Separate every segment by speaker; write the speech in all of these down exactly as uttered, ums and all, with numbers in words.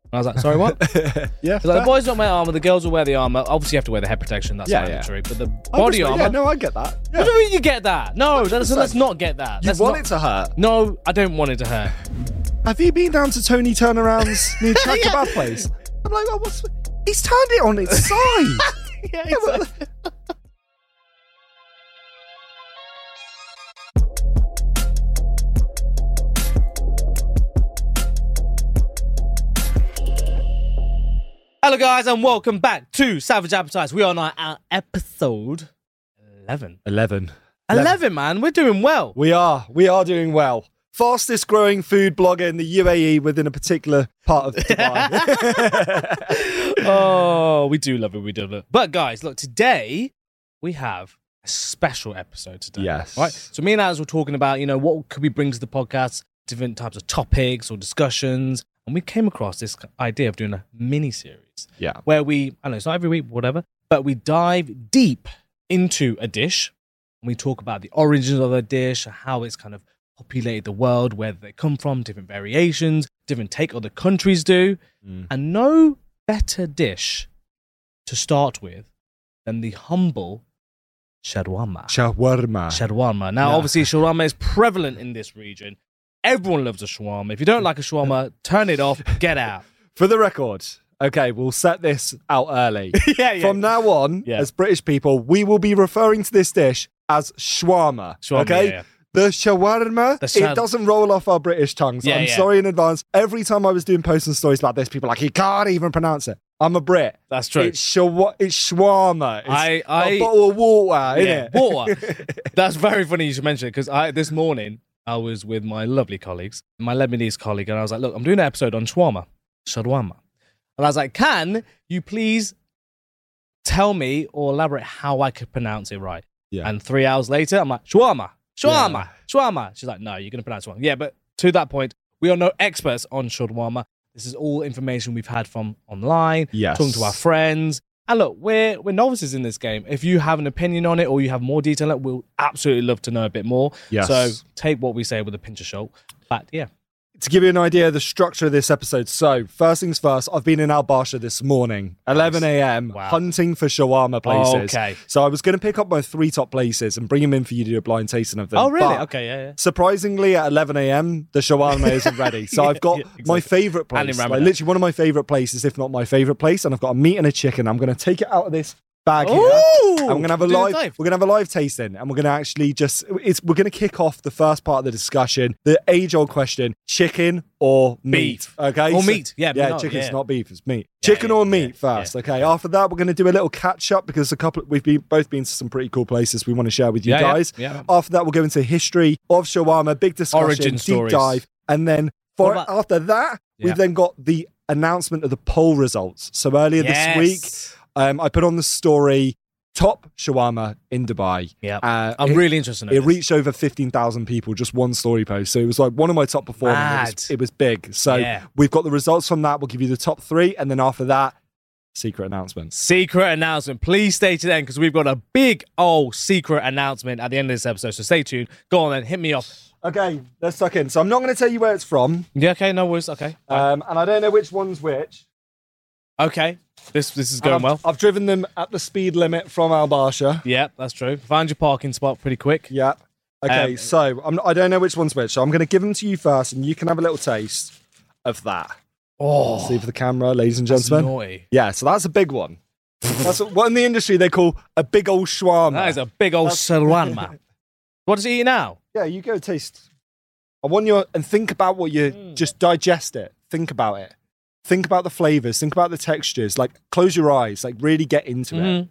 Speaker 1: I was like, sorry, what?
Speaker 2: yeah.
Speaker 1: So like, the boys don't wear armor, the girls will wear the armor. Obviously, you have to wear the head protection. That's
Speaker 2: Yeah,
Speaker 1: mandatory.
Speaker 2: yeah.
Speaker 1: But the
Speaker 2: I
Speaker 1: body
Speaker 2: just-
Speaker 1: armor.
Speaker 2: Yeah, no, I get that. Yeah.
Speaker 1: What do you mean you get that? No, that's, let's not get that.
Speaker 2: You
Speaker 1: Let's
Speaker 2: want
Speaker 1: not,
Speaker 2: it to hurt?
Speaker 1: No, I don't want it to hurt.
Speaker 2: Have you been down to Tony Turnaround's new track
Speaker 1: Yeah.
Speaker 2: kebab place? I'm like, oh, what's... He's turned it on its side.
Speaker 1: Yeah,
Speaker 2: Yeah, but-
Speaker 1: exactly. Hello, guys, and welcome back to Savage Appetites. We are on our, our episode eleven.
Speaker 2: Eleven.
Speaker 1: eleven, man. We're doing well.
Speaker 2: We are. We are doing well. Fastest growing food blogger in the U A E within a particular part of Dubai.
Speaker 1: Oh, we do love it. We do love it. But, guys, look, today we have a special episode today.
Speaker 2: Yes.
Speaker 1: Right? So, me and Alex were talking about, you know, what could we bring to the podcast, different types of topics or discussions. And we came across this idea of doing a mini series.
Speaker 2: Yeah.
Speaker 1: Where we, I don't know, it's not every week, whatever, but we dive deep into a dish and we talk about the origins of a dish, how it's kind of populated the world, where they come from, different variations, different take other countries do.
Speaker 2: Mm.
Speaker 1: And no better dish to start with than the humble shawarma.
Speaker 2: Shawarma.
Speaker 1: Shawarma. Now,
Speaker 2: Yeah.
Speaker 1: obviously, shawarma is prevalent in this region. Everyone loves a shawarma. If you don't like a shawarma, turn it off, get out.
Speaker 2: For the record, okay, we'll set this out early.
Speaker 1: yeah, yeah.
Speaker 2: From now on,
Speaker 1: Yeah.
Speaker 2: as British people, we will be referring to this dish as shawarma.
Speaker 1: Shawarma,
Speaker 2: okay?
Speaker 1: yeah, yeah.
Speaker 2: The shawarma,
Speaker 1: The shad-
Speaker 2: it doesn't roll off our British tongues.
Speaker 1: Yeah,
Speaker 2: I'm
Speaker 1: yeah.
Speaker 2: sorry in advance. Every time I was doing posts and stories about this, people are like, he can't even pronounce it. I'm a Brit.
Speaker 1: That's true.
Speaker 2: It's, shawa- it's shawarma. It's
Speaker 1: I- I-
Speaker 2: a bottle of water,
Speaker 1: Yeah,
Speaker 2: innit?
Speaker 1: water. That's very funny you should mention it because I this morning I was with my lovely colleagues, my Lebanese colleague, and I was like, look, I'm doing an episode on shawarma, shawarma. And I was like, can you please tell me or elaborate how I could pronounce it right?
Speaker 2: Yeah.
Speaker 1: And three hours later, I'm like, shawarma, shawarma,
Speaker 2: Yeah.
Speaker 1: shawarma. She's like, no, you're going to pronounce it wrong. Yeah, but to that point, we are no experts on shawarma. This is all information we've had from online,
Speaker 2: Yes.
Speaker 1: talking to our friends. And look, we're we're novices in this game. If you have an opinion on it or you have more detail on it, we'll absolutely love to know a bit more.
Speaker 2: Yes.
Speaker 1: So take what we say with a pinch of salt. But yeah.
Speaker 2: To give you an idea of the structure of this episode, so first things first, I've been in Al Barsha this morning, eleven a.m,
Speaker 1: Wow.
Speaker 2: hunting for shawarma places.
Speaker 1: Okay.
Speaker 2: So I was going to pick up my three top places and bring them in for you to do a blind tasting of them.
Speaker 1: Oh, really?
Speaker 2: But
Speaker 1: Okay, yeah, yeah.
Speaker 2: surprisingly, at eleven a.m, the shawarma isn't ready. So
Speaker 1: Yeah,
Speaker 2: I've got
Speaker 1: yeah, exactly.
Speaker 2: my favourite
Speaker 1: And in
Speaker 2: place, like
Speaker 1: Ramadan.
Speaker 2: literally one of my favourite places, if not my favourite place, and I've got a meat and a chicken. I'm going to take it out of this bag here.
Speaker 1: Ooh!
Speaker 2: And we're gonna have a
Speaker 1: Do the
Speaker 2: live,
Speaker 1: dive.
Speaker 2: we're gonna have a live tasting, and we're gonna actually just it's we're gonna kick off the first part of the discussion, the age-old question: chicken or meat?
Speaker 1: Beef.
Speaker 2: Okay,
Speaker 1: Or
Speaker 2: So-
Speaker 1: meat. Yeah,
Speaker 2: yeah,
Speaker 1: no,
Speaker 2: chicken's
Speaker 1: yeah.
Speaker 2: not beef; it's meat.
Speaker 1: Yeah,
Speaker 2: chicken
Speaker 1: yeah,
Speaker 2: or
Speaker 1: yeah,
Speaker 2: meat first.
Speaker 1: yeah,
Speaker 2: Okay.
Speaker 1: yeah.
Speaker 2: After that, we're gonna do a little catch up because a couple we've been both been to some pretty cool places we want to share with you
Speaker 1: Yeah, yeah,
Speaker 2: guys.
Speaker 1: yeah.
Speaker 2: After that, we'll go into history of shawarma, big discussion,
Speaker 1: Origin
Speaker 2: deep
Speaker 1: stories.
Speaker 2: dive, and then for
Speaker 1: What about-
Speaker 2: after that,
Speaker 1: Yeah.
Speaker 2: we've then got the announcement of the poll results. So earlier
Speaker 1: Yes.
Speaker 2: this week. Um, I put on the story top shawarma in Dubai.
Speaker 1: Yeah.
Speaker 2: Uh,
Speaker 1: I'm
Speaker 2: it,
Speaker 1: really interested in
Speaker 2: it
Speaker 1: this.
Speaker 2: reached over fifteen thousand people, just one story post. So it was like one of my top performing. It was,
Speaker 1: Mad.
Speaker 2: it was big. So
Speaker 1: Yeah.
Speaker 2: we've got the results from that. We'll give you the top three. And then after that, secret announcements.
Speaker 1: Secret announcement. Please stay to the end because we've got a big old secret announcement at the end of this episode. So stay tuned. Go on then, hit me off.
Speaker 2: Okay, let's tuck in. So I'm not going to tell you where it's from.
Speaker 1: Yeah, okay, no worries. Okay.
Speaker 2: Um, and I don't know which one's which.
Speaker 1: Okay. This this is
Speaker 2: And
Speaker 1: going
Speaker 2: I've,
Speaker 1: well.
Speaker 2: I've driven them at the speed limit from Al Barsha.
Speaker 1: Yeah, that's true. Find your parking spot pretty quick.
Speaker 2: Yeah. Okay,
Speaker 1: Um,
Speaker 2: so I'm, I don't know which one's which. So I'm going to give them to you first, and you can have a little taste of that.
Speaker 1: Oh,
Speaker 2: See for the camera, ladies and
Speaker 1: that's
Speaker 2: gentlemen.
Speaker 1: naughty.
Speaker 2: Yeah, so that's a big one. That's what, what in the industry they call a big old shawarma.
Speaker 1: That is a big old shawarma. What does he eat now?
Speaker 2: Yeah, you go taste. I want you and think about what you
Speaker 1: Mm.
Speaker 2: just digest it. Think about it. Think about the flavors. Think about the textures. Like close your eyes. Like really get into it.
Speaker 1: Mhm.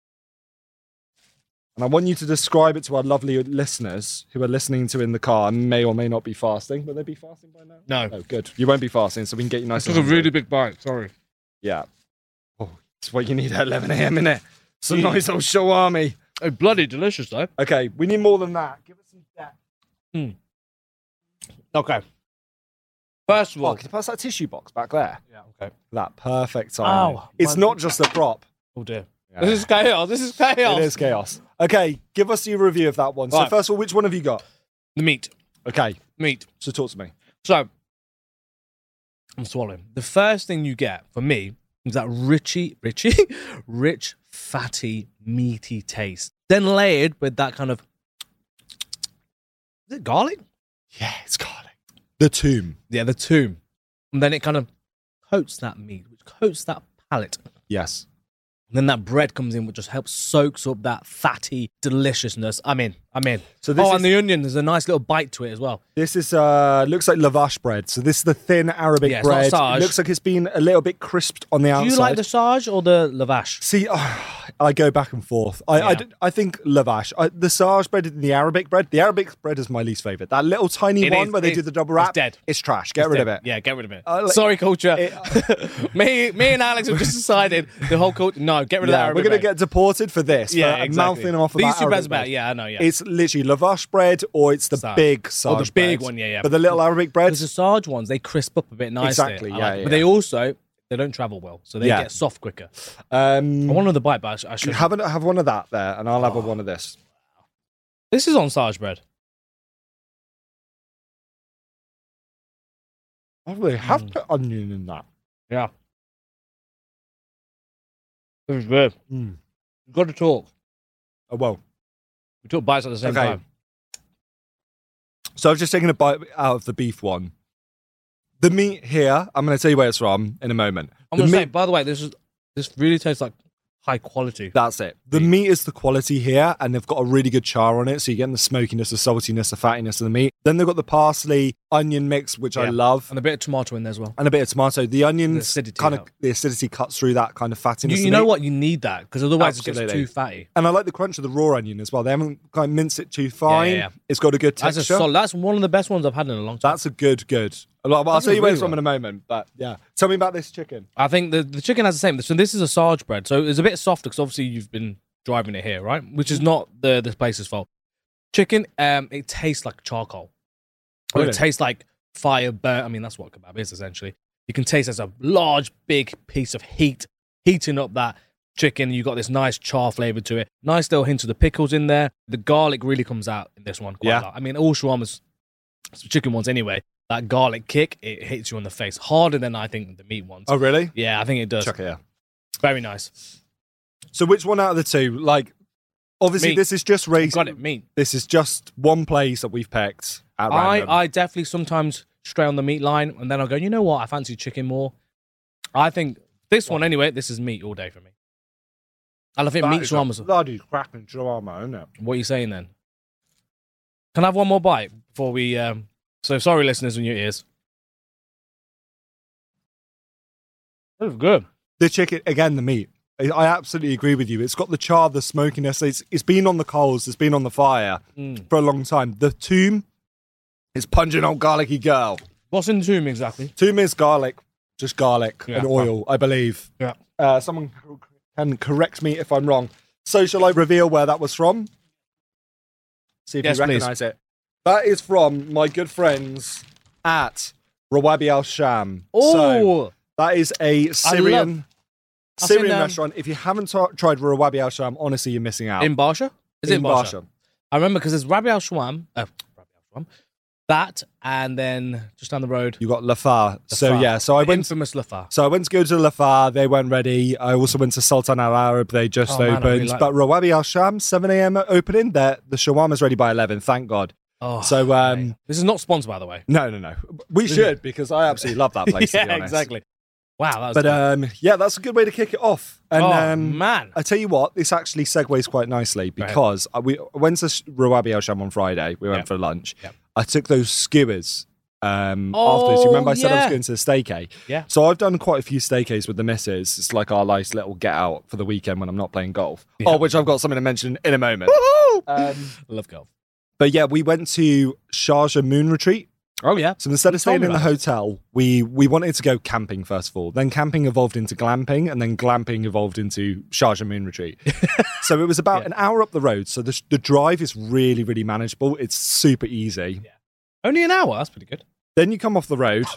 Speaker 2: And I want you to describe it to our lovely listeners who are listening to in the car and may or may not be fasting. Will they be fasting by now?
Speaker 1: No.
Speaker 2: Oh, good. You won't be fasting, so we can get you nice.
Speaker 1: This
Speaker 2: and
Speaker 1: was a really
Speaker 2: hungry.
Speaker 1: big bite. Sorry.
Speaker 2: Yeah. Oh, it's what you need at eleven a.m. innit? Some
Speaker 1: Mm.
Speaker 2: nice old shawarma.
Speaker 1: Oh, bloody delicious though.
Speaker 2: Okay, we need more than that. Give us some depth.
Speaker 1: Okay. First of
Speaker 2: Oh,
Speaker 1: all,
Speaker 2: can you pass that tissue box back there?
Speaker 1: yeah, okay.
Speaker 2: That perfect time.
Speaker 1: Ow,
Speaker 2: it's
Speaker 1: my-
Speaker 2: not just a prop.
Speaker 1: Oh dear.
Speaker 2: Yeah.
Speaker 1: This is chaos. This is chaos.
Speaker 2: It is chaos. Okay, give us your review of that one. So
Speaker 1: Right.
Speaker 2: first of all, which one have you got?
Speaker 1: The meat.
Speaker 2: Okay,
Speaker 1: Meat.
Speaker 2: so talk to me.
Speaker 1: So, I'm swallowing. The first thing you get for me is that richy, richy, rich, fatty, meaty taste. Then layered with that kind of, is it garlic?
Speaker 2: Yeah, it's garlic. The tomb.
Speaker 1: Yeah, the tomb. And then it kind of coats that meat, which coats that palate.
Speaker 2: Yes.
Speaker 1: And then that bread comes in, which just helps soaks up that fatty deliciousness. I'm in. I'm in.
Speaker 2: So this
Speaker 1: oh,
Speaker 2: is,
Speaker 1: and the onion, there's a nice little bite to it as well.
Speaker 2: This is uh looks like lavash bread. So this is the thin Arabic
Speaker 1: Yeah, it's not
Speaker 2: bread.
Speaker 1: Sage.
Speaker 2: It looks like it's been a little bit crisped on the
Speaker 1: Do
Speaker 2: outside.
Speaker 1: you like the Sage or the lavash?
Speaker 2: See, oh, I go back and forth. I, I,
Speaker 1: Yeah.
Speaker 2: d- I think lavash. I, the Sage bread and the Arabic bread. The Arabic bread is my least favorite. That little tiny
Speaker 1: It
Speaker 2: one
Speaker 1: is-
Speaker 2: where they
Speaker 1: it-
Speaker 2: do the double
Speaker 1: it's
Speaker 2: wrap.
Speaker 1: dead.
Speaker 2: It's trash. Get
Speaker 1: It's
Speaker 2: rid
Speaker 1: dead.
Speaker 2: of it.
Speaker 1: Yeah, get rid of it.
Speaker 2: Uh, like-
Speaker 1: Sorry, culture.
Speaker 2: It-
Speaker 1: me, me and Alex have just decided the whole culture. No, get rid of that.
Speaker 2: Yeah,
Speaker 1: Arabic
Speaker 2: we're gonna
Speaker 1: bread.
Speaker 2: get deported for this.
Speaker 1: Yeah,
Speaker 2: for
Speaker 1: exactly.
Speaker 2: mouthing off of
Speaker 1: These
Speaker 2: that
Speaker 1: two
Speaker 2: Arabic
Speaker 1: breads are
Speaker 2: bread.
Speaker 1: better. Yeah, I know. Yeah,
Speaker 2: It's literally lavash bread or it's the
Speaker 1: Sage.
Speaker 2: big Sage
Speaker 1: Or the big
Speaker 2: bread.
Speaker 1: one, yeah, yeah.
Speaker 2: But the little Arabic bread,
Speaker 1: because the Sage ones they crisp up a bit nicely.
Speaker 2: Exactly,
Speaker 1: I
Speaker 2: yeah,
Speaker 1: like it.
Speaker 2: yeah.
Speaker 1: But they also they don't travel well, so they
Speaker 2: Yeah.
Speaker 1: get soft quicker.
Speaker 2: um,
Speaker 1: I want another bite, but I, sh- I should.
Speaker 2: have, an, have one of that there, and I'll have a
Speaker 1: Oh.
Speaker 2: one of this.
Speaker 1: This is on Sage bread.
Speaker 2: I really have
Speaker 1: Mm.
Speaker 2: put onion in that.
Speaker 1: Yeah, this is good.
Speaker 2: Mm.
Speaker 1: We've got to talk.
Speaker 2: Oh well.
Speaker 1: We took bites at the same
Speaker 2: Okay.
Speaker 1: time.
Speaker 2: So I've just taken a bite out of the beef one. The meat here, I'm going to tell you where it's from in a moment.
Speaker 1: I'm
Speaker 2: The
Speaker 1: gonna
Speaker 2: meat,
Speaker 1: say, by the way, this is this really tastes like high quality.
Speaker 2: that's it. The meat is the quality here, and they've got a really good char on it, so you're getting the smokiness, the saltiness, the fattiness of the meat. Then they've got the parsley onion mix, which I
Speaker 1: Yeah.
Speaker 2: love,
Speaker 1: And a bit of tomato in there as well.
Speaker 2: and a bit of tomato. The onions
Speaker 1: The acidity
Speaker 2: kind of
Speaker 1: help.
Speaker 2: the acidity cuts through that kind of fattiness.
Speaker 1: You,
Speaker 2: of
Speaker 1: you
Speaker 2: the
Speaker 1: know
Speaker 2: meat.
Speaker 1: what? You need that because otherwise it
Speaker 2: Absolutely.
Speaker 1: gets too fatty.
Speaker 2: And I like the crunch of the raw onion as well. They haven't kind of minced it too fine.
Speaker 1: yeah, yeah.
Speaker 2: It's got a good
Speaker 1: That's
Speaker 2: texture.
Speaker 1: a solid, That's one of the best ones I've had in a long time.
Speaker 2: That's a good, good. Well, I'll
Speaker 1: That's
Speaker 2: tell you where
Speaker 1: really
Speaker 2: it's from
Speaker 1: well.
Speaker 2: in a moment, but yeah. Tell me about this chicken.
Speaker 1: I think the, the chicken has the same. So this is a Sage bread, so it's a bit softer because obviously you've been driving it here, right? Which is not the the place's fault. Chicken, um, it tastes like charcoal, or
Speaker 2: Really?
Speaker 1: it tastes like fire burnt. I mean, that's what kebab is essentially. You can taste there's a large, big piece of heat heating up that chicken. You got this nice char flavor to it. Nice little hint of the pickles in there. The garlic really comes out in this one quite
Speaker 2: Yeah.
Speaker 1: a lot. I mean, all shawarmas, chicken ones anyway. That garlic kick, it hits you in the face harder than I think the meat ones.
Speaker 2: Oh, really?
Speaker 1: Yeah, I think it does.
Speaker 2: Chuck it here.
Speaker 1: Very nice.
Speaker 2: So which one out of the two? Like, obviously,
Speaker 1: Meat.
Speaker 2: this is just raised.
Speaker 1: Got it, meat.
Speaker 2: This is just one place that we've picked at
Speaker 1: I,
Speaker 2: random.
Speaker 1: I definitely sometimes stray on the meat line, and then I'll go, you know what? I fancy chicken more. I think this one, anyway, this is meat all day for me. And I think meat shawarmas.
Speaker 2: bloody cracking shawarma, isn't it?
Speaker 1: What are you saying then? Can I have one more bite before we... Um... So sorry, listeners, in your ears. That was good.
Speaker 2: The chicken, again, the meat. I- I absolutely agree with you. It's got the char, the smokiness. It's It's been on the coals. It's been on the fire
Speaker 1: Mm.
Speaker 2: for a long time. The tomb is pungent old garlicky girl.
Speaker 1: What's in the tomb exactly?
Speaker 2: Tomb is garlic, just garlic
Speaker 1: Yeah,
Speaker 2: and oil, I believe.
Speaker 1: Yeah.
Speaker 2: Uh, someone can correct me if I'm wrong. So shall I reveal where that was from? See if
Speaker 1: Yes,
Speaker 2: you
Speaker 1: please.
Speaker 2: recognise it. That is from my good friends at Rawabi Al Sham. So
Speaker 1: Oh!
Speaker 2: that is a Syrian
Speaker 1: I've
Speaker 2: Syrian
Speaker 1: seen, um,
Speaker 2: restaurant. If you haven't t- tried Rawabi Al Sham, honestly, you're missing out.
Speaker 1: in Barsha? Is it in Barsha?
Speaker 2: Barsha.
Speaker 1: I remember because there's Rabi Al Shawam. Uh, Rabi Al Shawam. That, and then just down the road,
Speaker 2: You got Lafar. So
Speaker 1: Lafar.
Speaker 2: yeah, so I
Speaker 1: the
Speaker 2: went.
Speaker 1: infamous Lafar.
Speaker 2: So I went to go to Lafar. They weren't ready. I also went to Sultan Al Arab. They just
Speaker 1: Oh, man, I
Speaker 2: opened.
Speaker 1: really like
Speaker 2: but Rawabi Al Sham, seven a.m. opening. The the shawarma's ready by eleven. Thank God.
Speaker 1: Oh,
Speaker 2: So um,
Speaker 1: mate. This is not sponsored, by the way.
Speaker 2: no, no, no. We should because I absolutely love that place. to be
Speaker 1: yeah,
Speaker 2: honest.
Speaker 1: exactly. Wow, that was
Speaker 2: But
Speaker 1: good.
Speaker 2: um, yeah, that's a good way to kick it off. And
Speaker 1: oh,
Speaker 2: um,
Speaker 1: man.
Speaker 2: I tell you what, this actually segues quite nicely
Speaker 1: Go ahead.
Speaker 2: because I- we went to Rawabi Al Sham on Friday. We went
Speaker 1: Yep.
Speaker 2: for lunch.
Speaker 1: Yep.
Speaker 2: I took those skewers um,
Speaker 1: Oh,
Speaker 2: afterwards. You remember I said I was
Speaker 1: yeah.
Speaker 2: going to the steakade?
Speaker 1: Yeah.
Speaker 2: So I've done quite a few steakays with the missus. It's like our nice little get out for the weekend when I'm not playing golf.
Speaker 1: Yeah.
Speaker 2: Oh, which I've got something to mention in a moment. Um,
Speaker 1: Love golf.
Speaker 2: but yeah, we went to Sharjah Moon Retreat.
Speaker 1: Oh, yeah.
Speaker 2: So instead of
Speaker 1: You told
Speaker 2: staying
Speaker 1: me
Speaker 2: in the
Speaker 1: about this.
Speaker 2: hotel, we we wanted to go camping first of all. Then camping evolved into glamping, and then glamping evolved into Sharjah Moon Retreat. So it was about
Speaker 1: Yeah.
Speaker 2: an hour up the road. So the the drive is really really manageable. It's super easy.
Speaker 1: Only an hour. That's pretty good.
Speaker 2: Then you come off the road,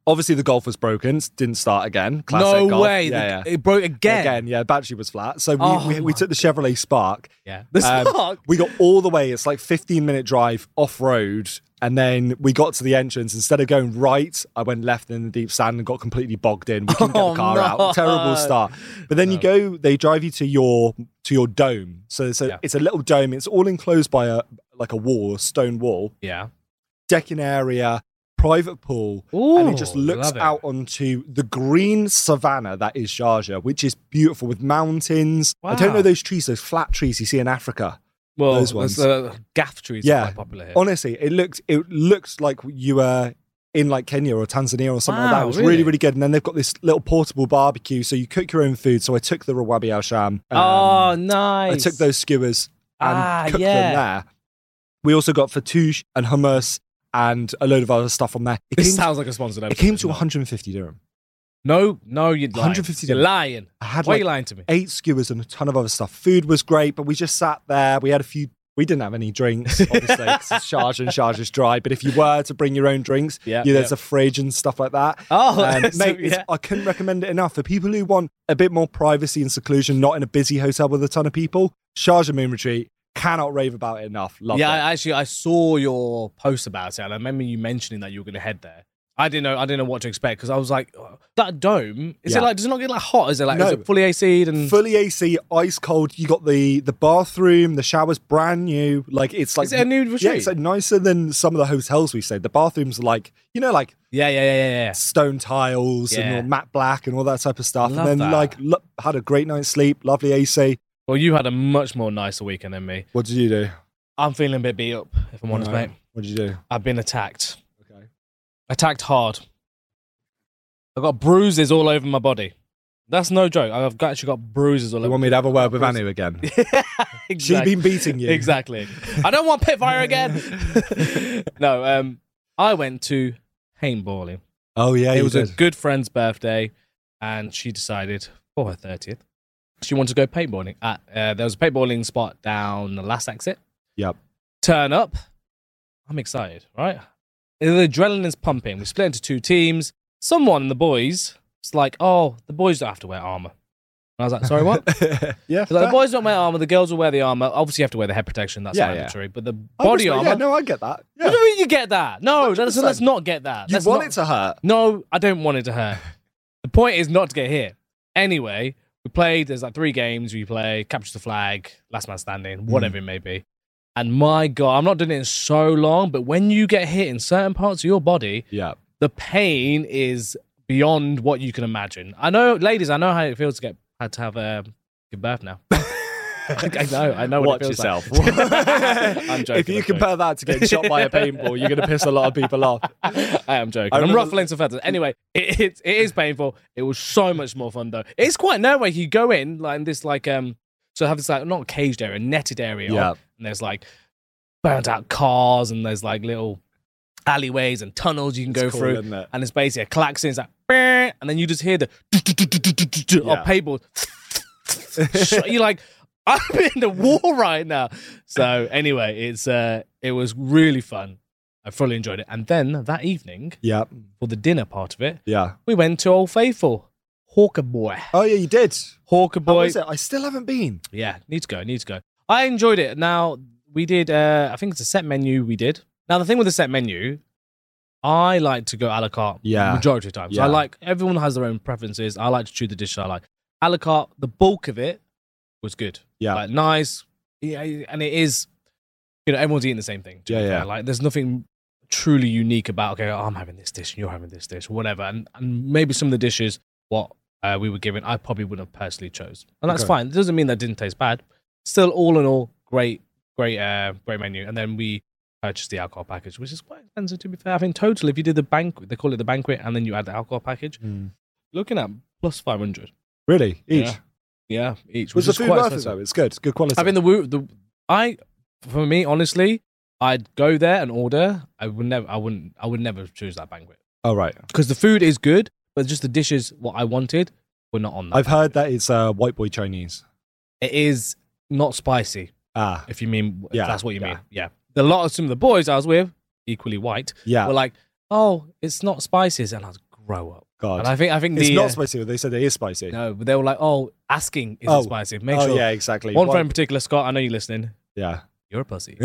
Speaker 2: Obviously, the golf was broken. Didn't start again. Classic
Speaker 1: No
Speaker 2: golf.
Speaker 1: way.
Speaker 2: Yeah,
Speaker 1: The-
Speaker 2: yeah.
Speaker 1: It broke again.
Speaker 2: Again, yeah. Battery was flat. So we,
Speaker 1: Oh
Speaker 2: we, we
Speaker 1: my
Speaker 2: took the Chevrolet Spark.
Speaker 1: Yeah. The
Speaker 2: Um,
Speaker 1: Spark.
Speaker 2: We got all the way. It's like fifteen minute drive off road. And then we got to the entrance. Instead of going right, I went left in the deep sand and got completely bogged in. We couldn't get
Speaker 1: Oh,
Speaker 2: the car
Speaker 1: no.
Speaker 2: out. Terrible start. But then you go, they drive you to your to your dome. So it's a,
Speaker 1: Yeah.
Speaker 2: it's a little dome. It's all enclosed by a like a wall, a stone wall,
Speaker 1: Yeah.
Speaker 2: decking area, private pool,
Speaker 1: Ooh,
Speaker 2: and it just looks
Speaker 1: love it.
Speaker 2: out onto the green savannah that is Sharjah, which is beautiful with mountains. I don't
Speaker 1: Wow.
Speaker 2: know those trees, those flat trees you see in Africa.
Speaker 1: Well,
Speaker 2: Those
Speaker 1: those
Speaker 2: ones.
Speaker 1: uh, gaff trees
Speaker 2: Yeah.
Speaker 1: are quite popular here.
Speaker 2: Honestly, it looked it looked like you were in like Kenya or Tanzania or something like that.
Speaker 1: Wow,
Speaker 2: It was
Speaker 1: really?
Speaker 2: really, really good. And then they've got this little portable barbecue, so you cook your own food. So I took the Rawabi Al Sham. um,
Speaker 1: oh, nice.
Speaker 2: I took those skewers and
Speaker 1: Ah,
Speaker 2: cooked
Speaker 1: yeah.
Speaker 2: them there. We also got fattoush and hummus and a load of other stuff from there. It
Speaker 1: This
Speaker 2: came,
Speaker 1: sounds like a sponsored
Speaker 2: it
Speaker 1: episode.
Speaker 2: came to
Speaker 1: doesn't it?
Speaker 2: one hundred fifty dirham.
Speaker 1: No, no, you're lying.
Speaker 2: one hundred fifty
Speaker 1: You're
Speaker 2: dirham.
Speaker 1: lying.
Speaker 2: I had
Speaker 1: Why are
Speaker 2: like
Speaker 1: you lying to me?
Speaker 2: eight skewers and a ton of other stuff. Food was great, but we just sat there. We had a few. We didn't have any drinks, obviously, because it's Sharjah and Sharjah's dry. But if you were to bring your own drinks,
Speaker 1: Yeah,
Speaker 2: yeah, there's
Speaker 1: yeah.
Speaker 2: a fridge and stuff like that.
Speaker 1: Oh,
Speaker 2: Um,
Speaker 1: so,
Speaker 2: mate, it's-
Speaker 1: yeah.
Speaker 2: I couldn't recommend it enough. For people who want a bit more privacy and seclusion, not in a busy hotel with a ton of people, Sharjah Moon Retreat, cannot rave about it enough. Love
Speaker 1: Yeah,
Speaker 2: it.
Speaker 1: I, actually, I saw your post about it, and I remember you mentioning that you were going to head there. I didn't know. I didn't know what to expect because I was like, oh, that dome. Is
Speaker 2: Yeah.
Speaker 1: it like? Does it not get like hot? Is it like?
Speaker 2: No.
Speaker 1: Is it fully A C'd and?
Speaker 2: Fully A C, ice cold. You got the the bathroom, the shower's brand new. Like it's like
Speaker 1: Is it a new retreat?
Speaker 2: yeah, it's like nicer than some of the hotels we stayed. The bathrooms are like you know like
Speaker 1: yeah, yeah, yeah, yeah, yeah.
Speaker 2: stone tiles
Speaker 1: Yeah.
Speaker 2: and all matte black and all that type of stuff.
Speaker 1: Love
Speaker 2: and then
Speaker 1: that.
Speaker 2: like lo- had a great night's sleep, lovely A C.
Speaker 1: Well, you had a much more nicer weekend than me.
Speaker 2: What did you do?
Speaker 1: I'm feeling a bit beat up, if I'm honest,
Speaker 2: Right.
Speaker 1: mate.
Speaker 2: What did you do?
Speaker 1: I've been attacked.
Speaker 2: Okay.
Speaker 1: Attacked hard. I've got bruises all over my body. That's no joke. I've got, actually got bruises all
Speaker 2: You
Speaker 1: over.
Speaker 2: want me to have a word with Anu again?
Speaker 1: exactly.
Speaker 2: She's been beating you.
Speaker 1: Exactly. I don't want Pitfire again. no, um, I went to paintballing.
Speaker 2: Oh yeah,
Speaker 1: it
Speaker 2: you
Speaker 1: was
Speaker 2: did.
Speaker 1: a good friend's birthday, and she decided for her thirtieth she wanted to go paintballing. At uh, there was a paintballing spot down the last exit.
Speaker 2: Yep.
Speaker 1: Turn up. I'm excited, right? The adrenaline's pumping. We split into two teams. Someone in the boys was like, "Oh, the boys don't have to wear armor." And I was like, "Sorry, what?"
Speaker 2: yeah.
Speaker 1: Like, the boys don't wear armor. The girls will wear the armor. Obviously, you have to wear the head protection. That's
Speaker 2: Yeah, yeah.
Speaker 1: mandatory. But the
Speaker 2: I
Speaker 1: body
Speaker 2: respect-
Speaker 1: armor.
Speaker 2: Yeah, no, I get that.
Speaker 1: What
Speaker 2: Yeah.
Speaker 1: do you mean you get that? No, let's, let's not get that.
Speaker 2: You
Speaker 1: Let's
Speaker 2: want
Speaker 1: not-
Speaker 2: it to hurt.
Speaker 1: No, I don't want it to hurt. The point is not to get hit. Anyway, we played. There's like three games. We play capture the flag, last man standing, whatever it may be. And my God, I'm not doing it in so long, but when you get hit in certain parts of your body,
Speaker 2: Yeah.
Speaker 1: the pain is beyond what you can imagine. I know, ladies, I know how it feels to get had to have a give birth now. I know, I know what
Speaker 2: Watch
Speaker 1: it feels
Speaker 2: yourself.
Speaker 1: like. I'm joking.
Speaker 2: If you
Speaker 1: I'm
Speaker 2: compare that to getting shot by a paintball, you're going to piss a lot of people off.
Speaker 1: I am joking.
Speaker 2: I
Speaker 1: I'm
Speaker 2: remember-
Speaker 1: ruffling some feathers. Anyway, it, it, it is painful. It was so much more fun though. It's quite narrow where you go in, like in this like um so I have this like not caged area, netted area.
Speaker 2: Yeah.
Speaker 1: And there's like burnt out cars and there's like little alleyways and tunnels you can go
Speaker 2: cool,
Speaker 1: through.
Speaker 2: isn't it?
Speaker 1: And it's basically a klaxon, it's like "Beep," and then you just hear the
Speaker 2: Yeah.
Speaker 1: of paintball. You're like, I'm in the war right now. So anyway, it's uh it was really fun. I fully enjoyed it. And then that evening,
Speaker 2: Yeah.
Speaker 1: for the dinner part of it,
Speaker 2: Yeah.
Speaker 1: we went to Old Faithful. Hawker Boy.
Speaker 2: Oh, yeah, you did.
Speaker 1: Hawker
Speaker 2: How
Speaker 1: Boy.
Speaker 2: was it? I still haven't been.
Speaker 1: Yeah, need to go, need to go. I enjoyed it. Now, we did, uh, I think it's a set menu we did. Now, the thing with the set menu, I like to go a la carte
Speaker 2: Yeah.
Speaker 1: majority of the time. So
Speaker 2: Yeah.
Speaker 1: I like, everyone has their own preferences. I like to choose the dish I like. A la carte, the bulk of it was good.
Speaker 2: Yeah.
Speaker 1: Like, nice. Yeah, and it is, you know, everyone's eating the same thing. to be
Speaker 2: Yeah,
Speaker 1: fair.
Speaker 2: yeah.
Speaker 1: Like, there's nothing truly unique about, okay, oh, I'm having this dish and you're having this dish, whatever. And, and maybe some of the dishes, what uh, we were given, I probably wouldn't have personally chose. And that's
Speaker 2: Okay.
Speaker 1: fine. It doesn't mean that didn't taste bad. Still, all in all, great, great, uh, great menu. And then we purchased the alcohol package, which is quite expensive to be fair. I think total, if you did the banquet, they call it the banquet, and then you add the alcohol package, looking at plus five hundred.
Speaker 2: Really? Each?
Speaker 1: Yeah. Yeah, each.
Speaker 2: Was
Speaker 1: which
Speaker 2: the
Speaker 1: is
Speaker 2: food
Speaker 1: quite
Speaker 2: worth it,
Speaker 1: expensive.
Speaker 2: though? It's good. Good quality.
Speaker 1: I mean, the, wo- the I, for me, honestly, I'd go there and order. I would never, I wouldn't, I would never choose that banquet
Speaker 2: oh, right.
Speaker 1: because the food is good, but just the dishes, what I wanted, were not on that.
Speaker 2: I've heard that it's uh, white boy Chinese.
Speaker 1: It is not spicy,
Speaker 2: Ah,
Speaker 1: if you mean, if
Speaker 2: Yeah,
Speaker 1: that's what you
Speaker 2: yeah.
Speaker 1: mean. Yeah. A lot of some of the boys I was with, equally white,
Speaker 2: yeah.
Speaker 1: were like, oh, it's not spicy. And I was grow up.
Speaker 2: God.
Speaker 1: And I think I think
Speaker 2: It's
Speaker 1: the,
Speaker 2: not
Speaker 1: uh,
Speaker 2: spicy, but they said it is spicy.
Speaker 1: No, but they were like, oh, asking is
Speaker 2: Oh.
Speaker 1: it spicy? Make
Speaker 2: oh,
Speaker 1: sure.
Speaker 2: yeah, exactly.
Speaker 1: One
Speaker 2: Why-
Speaker 1: friend in particular, Scott, I know you're listening.
Speaker 2: Yeah.
Speaker 1: You're a pussy.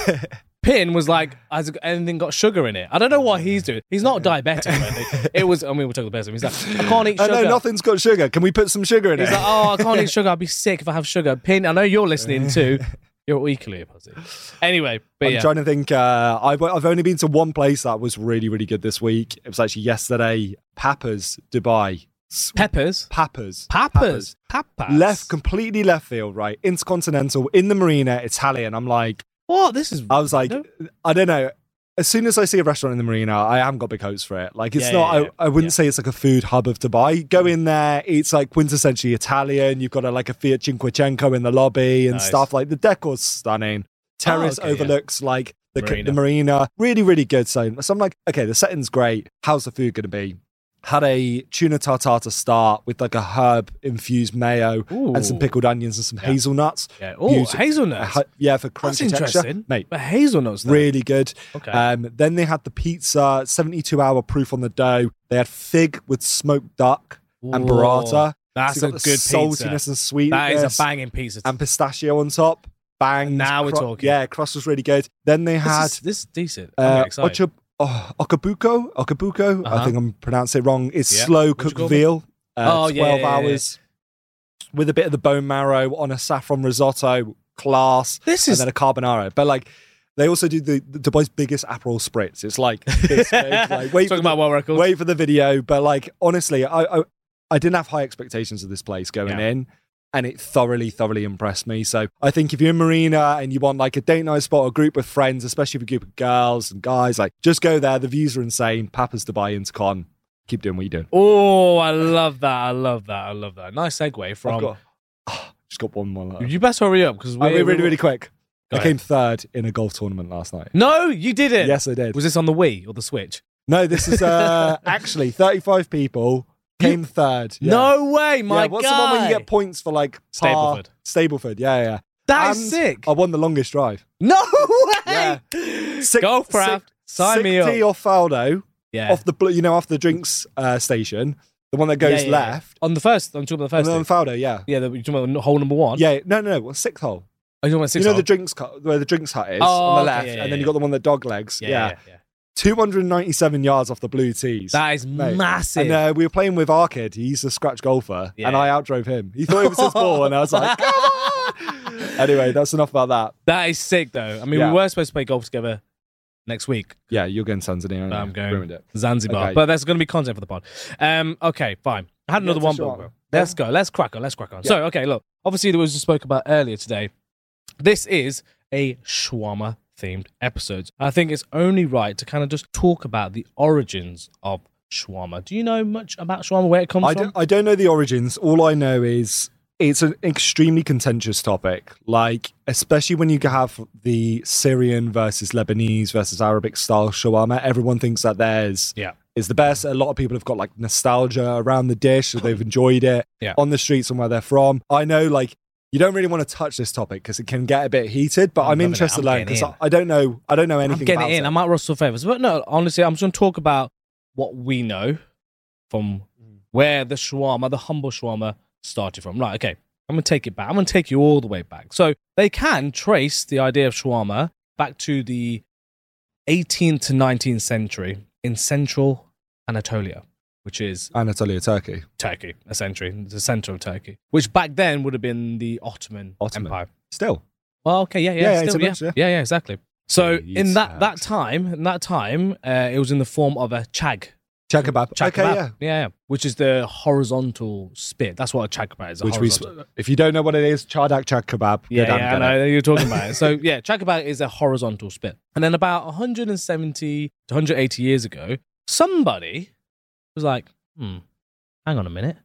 Speaker 1: Pin was like, has anything got sugar in it? I don't know what he's doing. He's not diabetic or anything. It was, I mean, we'll talk the best of him. He's like, I can't eat
Speaker 2: Oh,
Speaker 1: sugar.
Speaker 2: no, nothing's got sugar. Can we put some sugar in
Speaker 1: He's
Speaker 2: it?
Speaker 1: like, oh, I can't eat sugar. I'll be sick if I have sugar. Pin, I know you're listening too. You're equally a pussy. Anyway, but
Speaker 2: I'm
Speaker 1: yeah.
Speaker 2: trying to think. Uh, I've, I've only been to one place that was really, really good this week. It was actually yesterday. Papa's, Dubai. S-
Speaker 1: Peppers.
Speaker 2: Papa's.
Speaker 1: Papas. Papas.
Speaker 2: Left, completely left field, right? Intercontinental, in the marina, Italian. I'm like,
Speaker 1: What? This is.
Speaker 2: I was like,
Speaker 1: No.
Speaker 2: I don't know. As soon as I see a restaurant in the marina, I haven't got big hopes for it. Like, it's
Speaker 1: Yeah,
Speaker 2: not,
Speaker 1: yeah, yeah.
Speaker 2: I, I wouldn't
Speaker 1: Yeah.
Speaker 2: say it's like a food hub of Dubai. Go in there, it's like quintessentially Italian. You've got a, like a Fiat Cinquecento in the lobby and
Speaker 1: Nice.
Speaker 2: stuff. Like, the decor's stunning. Terrace
Speaker 1: okay, yeah.
Speaker 2: overlooks like the
Speaker 1: Marina.
Speaker 2: the marina. Really, really good. So, so I'm like, okay, the setting's great. How's the food going to be? Had a tuna tartare to start with like a herb infused mayo and some
Speaker 1: Ooh.
Speaker 2: pickled onions and some hazelnuts.
Speaker 1: Yeah. Oh,
Speaker 2: Beautiful.
Speaker 1: hazelnuts.
Speaker 2: Uh, yeah, for
Speaker 1: That's
Speaker 2: crunchy texture,
Speaker 1: interesting.
Speaker 2: mate.
Speaker 1: But hazelnuts, though.
Speaker 2: Really good.
Speaker 1: Okay.
Speaker 2: Um, then they had the pizza, seventy-two hour proof on the dough. They had fig with smoked duck and
Speaker 1: Whoa.
Speaker 2: burrata.
Speaker 1: That's
Speaker 2: So
Speaker 1: a
Speaker 2: you've got the
Speaker 1: good
Speaker 2: saltiness
Speaker 1: pizza.
Speaker 2: and sweetness.
Speaker 1: That is a banging pizza.
Speaker 2: And pistachio on top. Bang.
Speaker 1: Now we're talking.
Speaker 2: Yeah, crust was really good. Then they
Speaker 1: This
Speaker 2: had
Speaker 1: is, this is decent. I'm
Speaker 2: uh,
Speaker 1: excited.
Speaker 2: ocho, oh, okabuko. Okabuko. I
Speaker 1: Uh-huh.
Speaker 2: think I'm pronouncing it wrong. It's
Speaker 1: Yeah.
Speaker 2: slow
Speaker 1: What'd you
Speaker 2: cooked
Speaker 1: call it?
Speaker 2: veal. Uh,
Speaker 1: Oh, yeah,
Speaker 2: twelve
Speaker 1: yeah, yeah, yeah.
Speaker 2: hours with a bit of the bone marrow on a saffron risotto. Class.
Speaker 1: This
Speaker 2: and
Speaker 1: is
Speaker 2: then a carbonara. But like, they also do the, the Dubai's biggest Aperol spritz. It's like this big. Like, wait, for
Speaker 1: talking
Speaker 2: the,
Speaker 1: about world records.
Speaker 2: wait for the video. But like, honestly, I, I I didn't have high expectations of this place going
Speaker 1: Yeah.
Speaker 2: in, and it thoroughly, thoroughly impressed me. So I think if you're in Marina and you want like a date night spot, a group of friends, especially if a group of girls and guys, like just go there. The views are insane. Papa's Dubai Intercon. Keep doing what you're doing.
Speaker 1: Oh, I love that. I love that. I love that. Nice segue
Speaker 2: I've
Speaker 1: from.
Speaker 2: got, just got one more. Left.
Speaker 1: You best hurry up because
Speaker 2: Oh,
Speaker 1: we're
Speaker 2: really, really, really quick.
Speaker 1: Go
Speaker 2: I
Speaker 1: ahead.
Speaker 2: came third in a golf tournament last night.
Speaker 1: No, you didn't.
Speaker 2: Yes, I did.
Speaker 1: Was this on the Wii or the Switch?
Speaker 2: No, this is uh, actually thirty-five people came third. Yeah.
Speaker 1: No way, my
Speaker 2: yeah, what's
Speaker 1: guy.
Speaker 2: the one where you get points for like par-
Speaker 1: Stableford.
Speaker 2: Stableford, yeah, yeah.
Speaker 1: That is
Speaker 2: And
Speaker 1: sick.
Speaker 2: I won the longest drive.
Speaker 1: No way.
Speaker 2: Yeah. Sick-
Speaker 1: Go craft. Sign me up.
Speaker 2: Tee off Faldo,
Speaker 1: Yeah.
Speaker 2: off the bl- you know off the drinks uh, station, the one that
Speaker 1: Yeah,
Speaker 2: goes
Speaker 1: yeah, yeah.
Speaker 2: left.
Speaker 1: On the first. I'm talking about the
Speaker 2: And
Speaker 1: first.
Speaker 2: then
Speaker 1: thing.
Speaker 2: Faldo, yeah,
Speaker 1: Yeah, the, you're talking about hole number one.
Speaker 2: yeah. No, no, no. Well, sixth hole.
Speaker 1: Oh, you're talking about six
Speaker 2: you know
Speaker 1: hole?
Speaker 2: the drinks cut where the drinks hut is
Speaker 1: Oh,
Speaker 2: on the
Speaker 1: okay,
Speaker 2: left,
Speaker 1: yeah,
Speaker 2: and
Speaker 1: yeah,
Speaker 2: then you
Speaker 1: yeah.
Speaker 2: got the one that dog legs.
Speaker 1: Yeah,
Speaker 2: Yeah,
Speaker 1: yeah, yeah.
Speaker 2: two hundred ninety-seven yards off the blue tees.
Speaker 1: That is
Speaker 2: Mate.
Speaker 1: massive.
Speaker 2: And uh, we were playing with our kid. He's a scratch golfer,
Speaker 1: Yeah.
Speaker 2: and I outdrove him. He thought it was his ball, and I was like, "Come on!" Anyway, that's enough about that.
Speaker 1: That is sick, though. I mean,
Speaker 2: Yeah.
Speaker 1: we were supposed to play golf together next week.
Speaker 2: Yeah, you're going to Tanzania. aren't
Speaker 1: I'm
Speaker 2: you?
Speaker 1: going
Speaker 2: Ruined it.
Speaker 1: Zanzibar,
Speaker 2: Okay.
Speaker 1: but there's going to be content for the pod. Um, okay, fine. I had
Speaker 2: Yeah,
Speaker 1: another
Speaker 2: it's a
Speaker 1: one,
Speaker 2: short
Speaker 1: but
Speaker 2: one.
Speaker 1: let's
Speaker 2: Yeah.
Speaker 1: go. Let's crack on. Let's crack on.
Speaker 2: Yeah.
Speaker 1: So, okay, look. Obviously, there was we spoke about earlier today. This is a shawarma themed episode. I think it's only right to kind of just talk about the origins of shawarma. Do you know much about shawarma, where it comes
Speaker 2: I
Speaker 1: from?
Speaker 2: don't, I don't know the origins. All I know is it's an extremely contentious topic. Like, especially when you have the Syrian versus Lebanese versus Arabic style shawarma, everyone thinks that theirs
Speaker 1: Yeah.
Speaker 2: is the best. A lot of people have got like nostalgia around the dish, so they've enjoyed it
Speaker 1: Yeah.
Speaker 2: on the streets and where they're from. I know, like, you don't really want to touch this topic because it can get a bit heated, but
Speaker 1: I'm
Speaker 2: I'm,
Speaker 1: loving it.
Speaker 2: interested
Speaker 1: I'm
Speaker 2: to learn
Speaker 1: getting
Speaker 2: because
Speaker 1: in.
Speaker 2: I, I don't know. I don't know anything
Speaker 1: I'm getting
Speaker 2: about
Speaker 1: it in.
Speaker 2: it.
Speaker 1: I might rustle favors, but no, honestly, I'm just going to talk about what we know from where the shawarma, the humble shawarma, started from. Right, okay. I'm going to take it back. I'm going to take you all the way back. So they can trace the idea of shawarma back to the eighteenth to nineteenth century in central Anatolia, which is
Speaker 2: Anatolia, Turkey.
Speaker 1: Turkey, essentially, the center of Turkey, which back then would have been the Ottoman,
Speaker 2: Ottoman.
Speaker 1: Empire.
Speaker 2: Still.
Speaker 1: Well, okay, yeah, yeah,
Speaker 2: Yeah, yeah,
Speaker 1: still,
Speaker 2: it's a
Speaker 1: yeah.
Speaker 2: mix, yeah.
Speaker 1: yeah, yeah, exactly. So
Speaker 2: Yeah,
Speaker 1: in
Speaker 2: it's
Speaker 1: that that
Speaker 2: fact.
Speaker 1: time, in that time, uh, it was in the form of a chag.
Speaker 2: Chag kebab.
Speaker 1: Chag
Speaker 2: okay,
Speaker 1: kebab.
Speaker 2: yeah.
Speaker 1: yeah, yeah, which is the horizontal spit. That's what a chag kebab is. A
Speaker 2: Which we,
Speaker 1: horizontal.
Speaker 2: if you don't know what it is, Chardak Chag kebab.
Speaker 1: yeah,
Speaker 2: go down
Speaker 1: yeah, I
Speaker 2: and get
Speaker 1: know
Speaker 2: it.
Speaker 1: you're talking about it. So yeah, chag kebab is a horizontal spit. And then about one hundred seventy to one hundred eighty years ago, somebody was like, "Hmm, hang on a minute.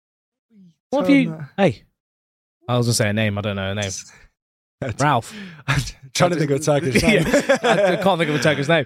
Speaker 1: What have
Speaker 2: Turn
Speaker 1: you?
Speaker 2: that-
Speaker 1: Hey, I was gonna say a name. I don't know a name. Ralph.
Speaker 2: I'm trying to think of a Turkish
Speaker 1: Yeah,
Speaker 2: name.
Speaker 1: I can't think of a Turkish name.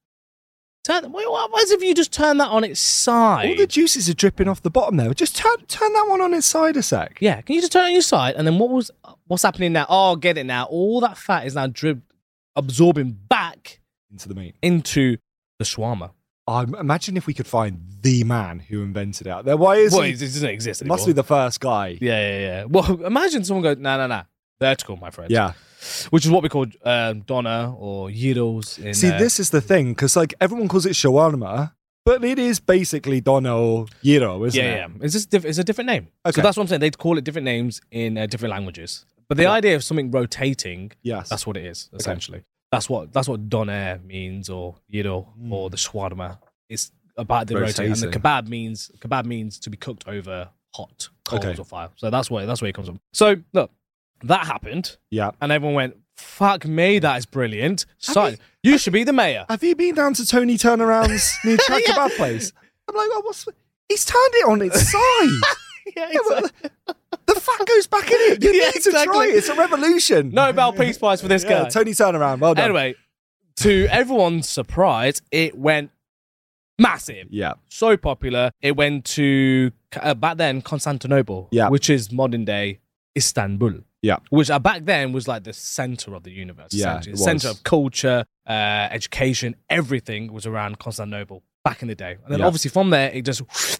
Speaker 1: Turn, what, what, what if you just turn that on its side?
Speaker 2: All the juices are dripping off the bottom there. Just turn turn that one on its side a sec.
Speaker 1: Yeah, can you just turn it on your side? And then what was what's happening now? Oh, get it now. All that fat is now drip, absorbing back
Speaker 2: Into the meat.
Speaker 1: into the shawarma.
Speaker 2: Um, imagine if we could find the man who invented it out there. Why is
Speaker 1: Well,
Speaker 2: he?
Speaker 1: it doesn't exist
Speaker 2: It
Speaker 1: anymore.
Speaker 2: must be the first guy.
Speaker 1: Yeah, yeah, yeah. Well, imagine someone goes, nah, nah, nah. Vertical, my friend.
Speaker 2: Yeah.
Speaker 1: Which is what we call um, doner or gyros. In,
Speaker 2: See,
Speaker 1: uh,
Speaker 2: this is the thing, because like everyone calls it shawarma, but it is basically doner or gyro, isn't
Speaker 1: yeah,
Speaker 2: it?
Speaker 1: yeah. It's just diff- it's a different name.
Speaker 2: Okay.
Speaker 1: So that's what I'm saying. They call it different names in uh, different languages. But the
Speaker 2: Yeah.
Speaker 1: idea of something rotating,
Speaker 2: Yes.
Speaker 1: that's what it is essentially. That's what that's what doner means, or gyro, or the shawarma. It's about the rotating. And the
Speaker 2: Rotating.
Speaker 1: kebab means kebab means to be cooked over hot coals
Speaker 2: Okay.
Speaker 1: or fire. So that's where that's where it comes from. So look, that happened,
Speaker 2: Yeah.
Speaker 1: and everyone went, "Fuck me, that is brilliant." Son, you should be the mayor.
Speaker 2: Have you been down to Tony Turnaround's new Chad
Speaker 1: Yeah.
Speaker 2: kebab place? I'm like, oh, what's... He's turned it on its side.
Speaker 1: Yeah,
Speaker 2: Yeah, but the fat goes back in it. You
Speaker 1: Yeah,
Speaker 2: need to
Speaker 1: exactly.
Speaker 2: try it. It's a revolution.
Speaker 1: Nobel Peace Prize for this
Speaker 2: Yeah,
Speaker 1: guy.
Speaker 2: Tony Turnaround. Well done.
Speaker 1: Anyway, to everyone's surprise, it went massive.
Speaker 2: Yeah.
Speaker 1: So popular. It went to, uh, back then, Constantinople,
Speaker 2: Yeah.
Speaker 1: which is modern day Istanbul.
Speaker 2: Yeah.
Speaker 1: Which uh, back then was like the center of the universe.
Speaker 2: Yeah,
Speaker 1: essentially.
Speaker 2: it
Speaker 1: The center
Speaker 2: was.
Speaker 1: of culture, uh, education, everything was around Constantinople back in the day. And then
Speaker 2: Yeah.
Speaker 1: obviously from there, it just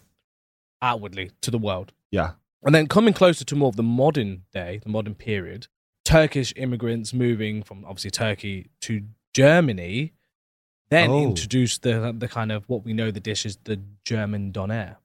Speaker 1: outwardly to the world.
Speaker 2: Yeah.
Speaker 1: And then coming closer to more of the modern day, the modern period, Turkish immigrants moving from obviously Turkey to Germany, then
Speaker 2: Oh.
Speaker 1: introduced the the kind of what we know the dish is the German doner.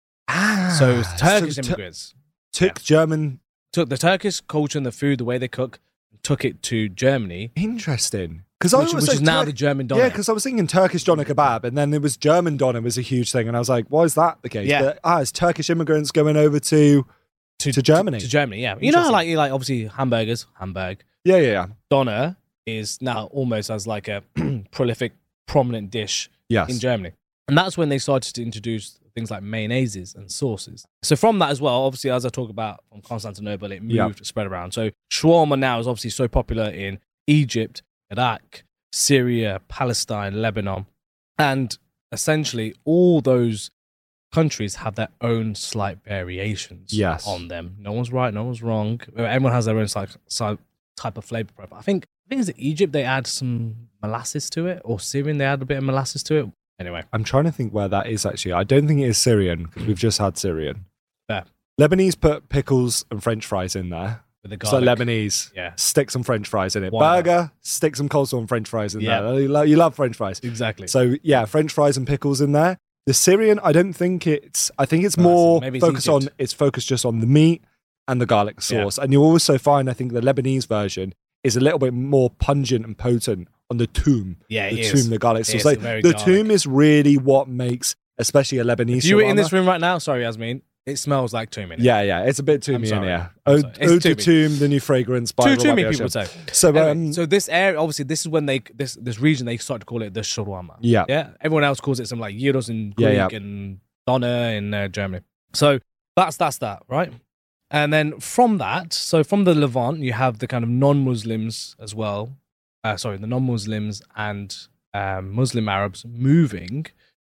Speaker 2: Ah.
Speaker 1: So it's Turkish
Speaker 2: so Tu-
Speaker 1: immigrants
Speaker 2: took German...
Speaker 1: took the Turkish culture and the food, the way they cook, took it to Germany,
Speaker 2: Interesting. Because I
Speaker 1: which,
Speaker 2: always
Speaker 1: which is
Speaker 2: say
Speaker 1: now
Speaker 2: Tur-
Speaker 1: the German doner.
Speaker 2: Yeah, because I was thinking Turkish doner kebab, and then it was German doner was a huge thing, and I was like, why is that the case?
Speaker 1: Yeah.
Speaker 2: But, ah, it's Turkish immigrants going over to...
Speaker 1: to,
Speaker 2: to Germany.
Speaker 1: To, to Germany, yeah. You know how
Speaker 2: Interesting.
Speaker 1: like you like obviously hamburgers, Hamburg,
Speaker 2: Yeah, yeah, yeah.
Speaker 1: doner is now almost as like a prolific, prominent dish
Speaker 2: Yes.
Speaker 1: in Germany. And that's when they started to introduce things like mayonnaises and sauces. So from that as well, obviously, as I talk about from Constantinople, it moved,
Speaker 2: Yeah.
Speaker 1: spread around. So shawarma now is obviously so popular in Egypt, Iraq, Syria, Palestine, Lebanon. And essentially all those countries have their own slight variations
Speaker 2: Yes.
Speaker 1: on them. No one's right, no one's wrong. Everyone has their own slight, slight type of flavor profile. I think I think it's Egypt they add some molasses to it, or Syrian they add a bit of molasses to it. Anyway,
Speaker 2: I'm trying to think where that is actually. I don't think it is Syrian because we've just had Syrian.
Speaker 1: Fair.
Speaker 2: Lebanese put pickles and French fries in there.
Speaker 1: with the
Speaker 2: So
Speaker 1: garlic.
Speaker 2: Lebanese,
Speaker 1: Yeah.
Speaker 2: stick some French fries in it.
Speaker 1: Why not?
Speaker 2: Burger, stick some coleslaw and French fries in
Speaker 1: Yeah.
Speaker 2: there. You love, you love French fries.
Speaker 1: Exactly.
Speaker 2: So yeah, French fries and pickles in there. The Syrian, I don't think it's. I think it's
Speaker 1: No,
Speaker 2: more
Speaker 1: maybe it's
Speaker 2: focused on.
Speaker 1: Egypt.
Speaker 2: It's focused just on the meat and the garlic
Speaker 1: Yeah.
Speaker 2: sauce. And you also find, I think, the Lebanese version is a little bit more pungent and potent on the toum.
Speaker 1: Yeah,
Speaker 2: the
Speaker 1: it
Speaker 2: toum,
Speaker 1: is.
Speaker 2: the garlic
Speaker 1: It
Speaker 2: sauce.
Speaker 1: is
Speaker 2: Like,
Speaker 1: very
Speaker 2: the
Speaker 1: garlic.
Speaker 2: toum is really what makes, especially a Lebanese.
Speaker 1: If you were in
Speaker 2: shawarma.
Speaker 1: this room right now, sorry, Yasmin, it smells like two minutes.
Speaker 2: Yeah, yeah, it's a bit
Speaker 1: I'm
Speaker 2: toomy in
Speaker 1: sorry.
Speaker 2: here.
Speaker 1: I'm
Speaker 2: Ode,
Speaker 1: sorry. It's
Speaker 2: Ode to
Speaker 1: toomy.
Speaker 2: Toom, the new fragrance by
Speaker 1: Two
Speaker 2: Robert
Speaker 1: too many
Speaker 2: Goshen.
Speaker 1: people would say.
Speaker 2: So,
Speaker 1: Anyway,
Speaker 2: um,
Speaker 1: so this area, obviously, this is when they this this region they start to call it the shawarma.
Speaker 2: yeah,
Speaker 1: Yeah, everyone else calls it some like gyros in
Speaker 2: Yeah,
Speaker 1: Greek
Speaker 2: yeah.
Speaker 1: and doner in uh, Germany. So that's that's that, right? And then from that, so from the Levant, you have the kind of non-Muslims as well. Uh, sorry, the non-Muslims and um, Muslim Arabs moving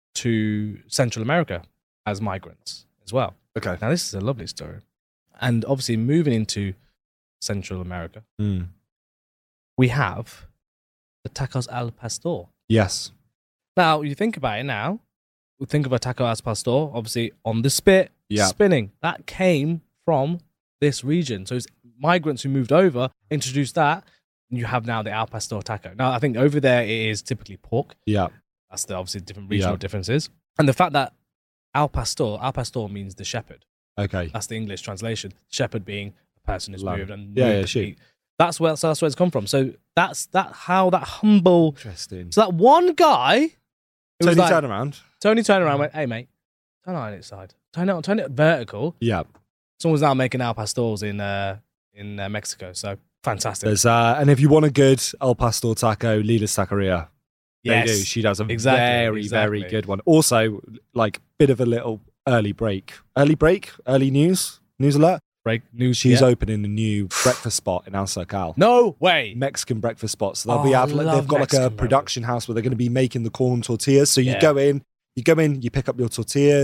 Speaker 1: to Central America as migrants as well.
Speaker 2: okay.
Speaker 1: Now, this is a lovely story. And obviously, moving into Central America,
Speaker 2: Mm.
Speaker 1: we have the tacos al pastor.
Speaker 2: Yes.
Speaker 1: Now, you think about it now, we think of a taco al pastor, obviously on the spit,
Speaker 2: Yeah.
Speaker 1: spinning. That came from this region. So it's migrants who moved over, introduced that, and you have now the al pastor taco. Now, I think over there it is typically pork.
Speaker 2: Yeah.
Speaker 1: That's the obviously different regional
Speaker 2: Yeah.
Speaker 1: differences. And the fact that al pastor, al pastor means the shepherd.
Speaker 2: Okay.
Speaker 1: That's the English translation. Shepherd being a person who's
Speaker 2: Lamb.
Speaker 1: moved and
Speaker 2: Yeah,
Speaker 1: moved
Speaker 2: yeah,
Speaker 1: to
Speaker 2: sheep.
Speaker 1: eat. That's where so that's where it's come from. So that's that how that humble.
Speaker 2: Interesting.
Speaker 1: So that one guy, who was
Speaker 2: Tony
Speaker 1: like,
Speaker 2: turn around.
Speaker 1: Tony turned around and went, "Hey mate, turn it on its side. Turn it on, turn it vertical."
Speaker 2: Yeah.
Speaker 1: Someone's now making al pastors in uh, in uh, Mexico. So fantastic.
Speaker 2: There's uh, and if you want a good El Pastor taco, Lila's Taqueria. They
Speaker 1: yes,
Speaker 2: do. She does a
Speaker 1: exactly,
Speaker 2: very,
Speaker 1: exactly.
Speaker 2: very good one. Also, like, bit of a little early break. Early break? Early news? News alert?
Speaker 1: break news.
Speaker 2: She's
Speaker 1: yeah.
Speaker 2: opening a new breakfast spot in Al Cercal.
Speaker 1: No way.
Speaker 2: Mexican breakfast spots. So they'll
Speaker 1: Oh,
Speaker 2: be
Speaker 1: I
Speaker 2: have, like,
Speaker 1: love
Speaker 2: they've got like a
Speaker 1: Mexican
Speaker 2: production house where they're going to be making the corn tortillas. So you
Speaker 1: Yeah.
Speaker 2: go in, you go in, you pick up your tortillas,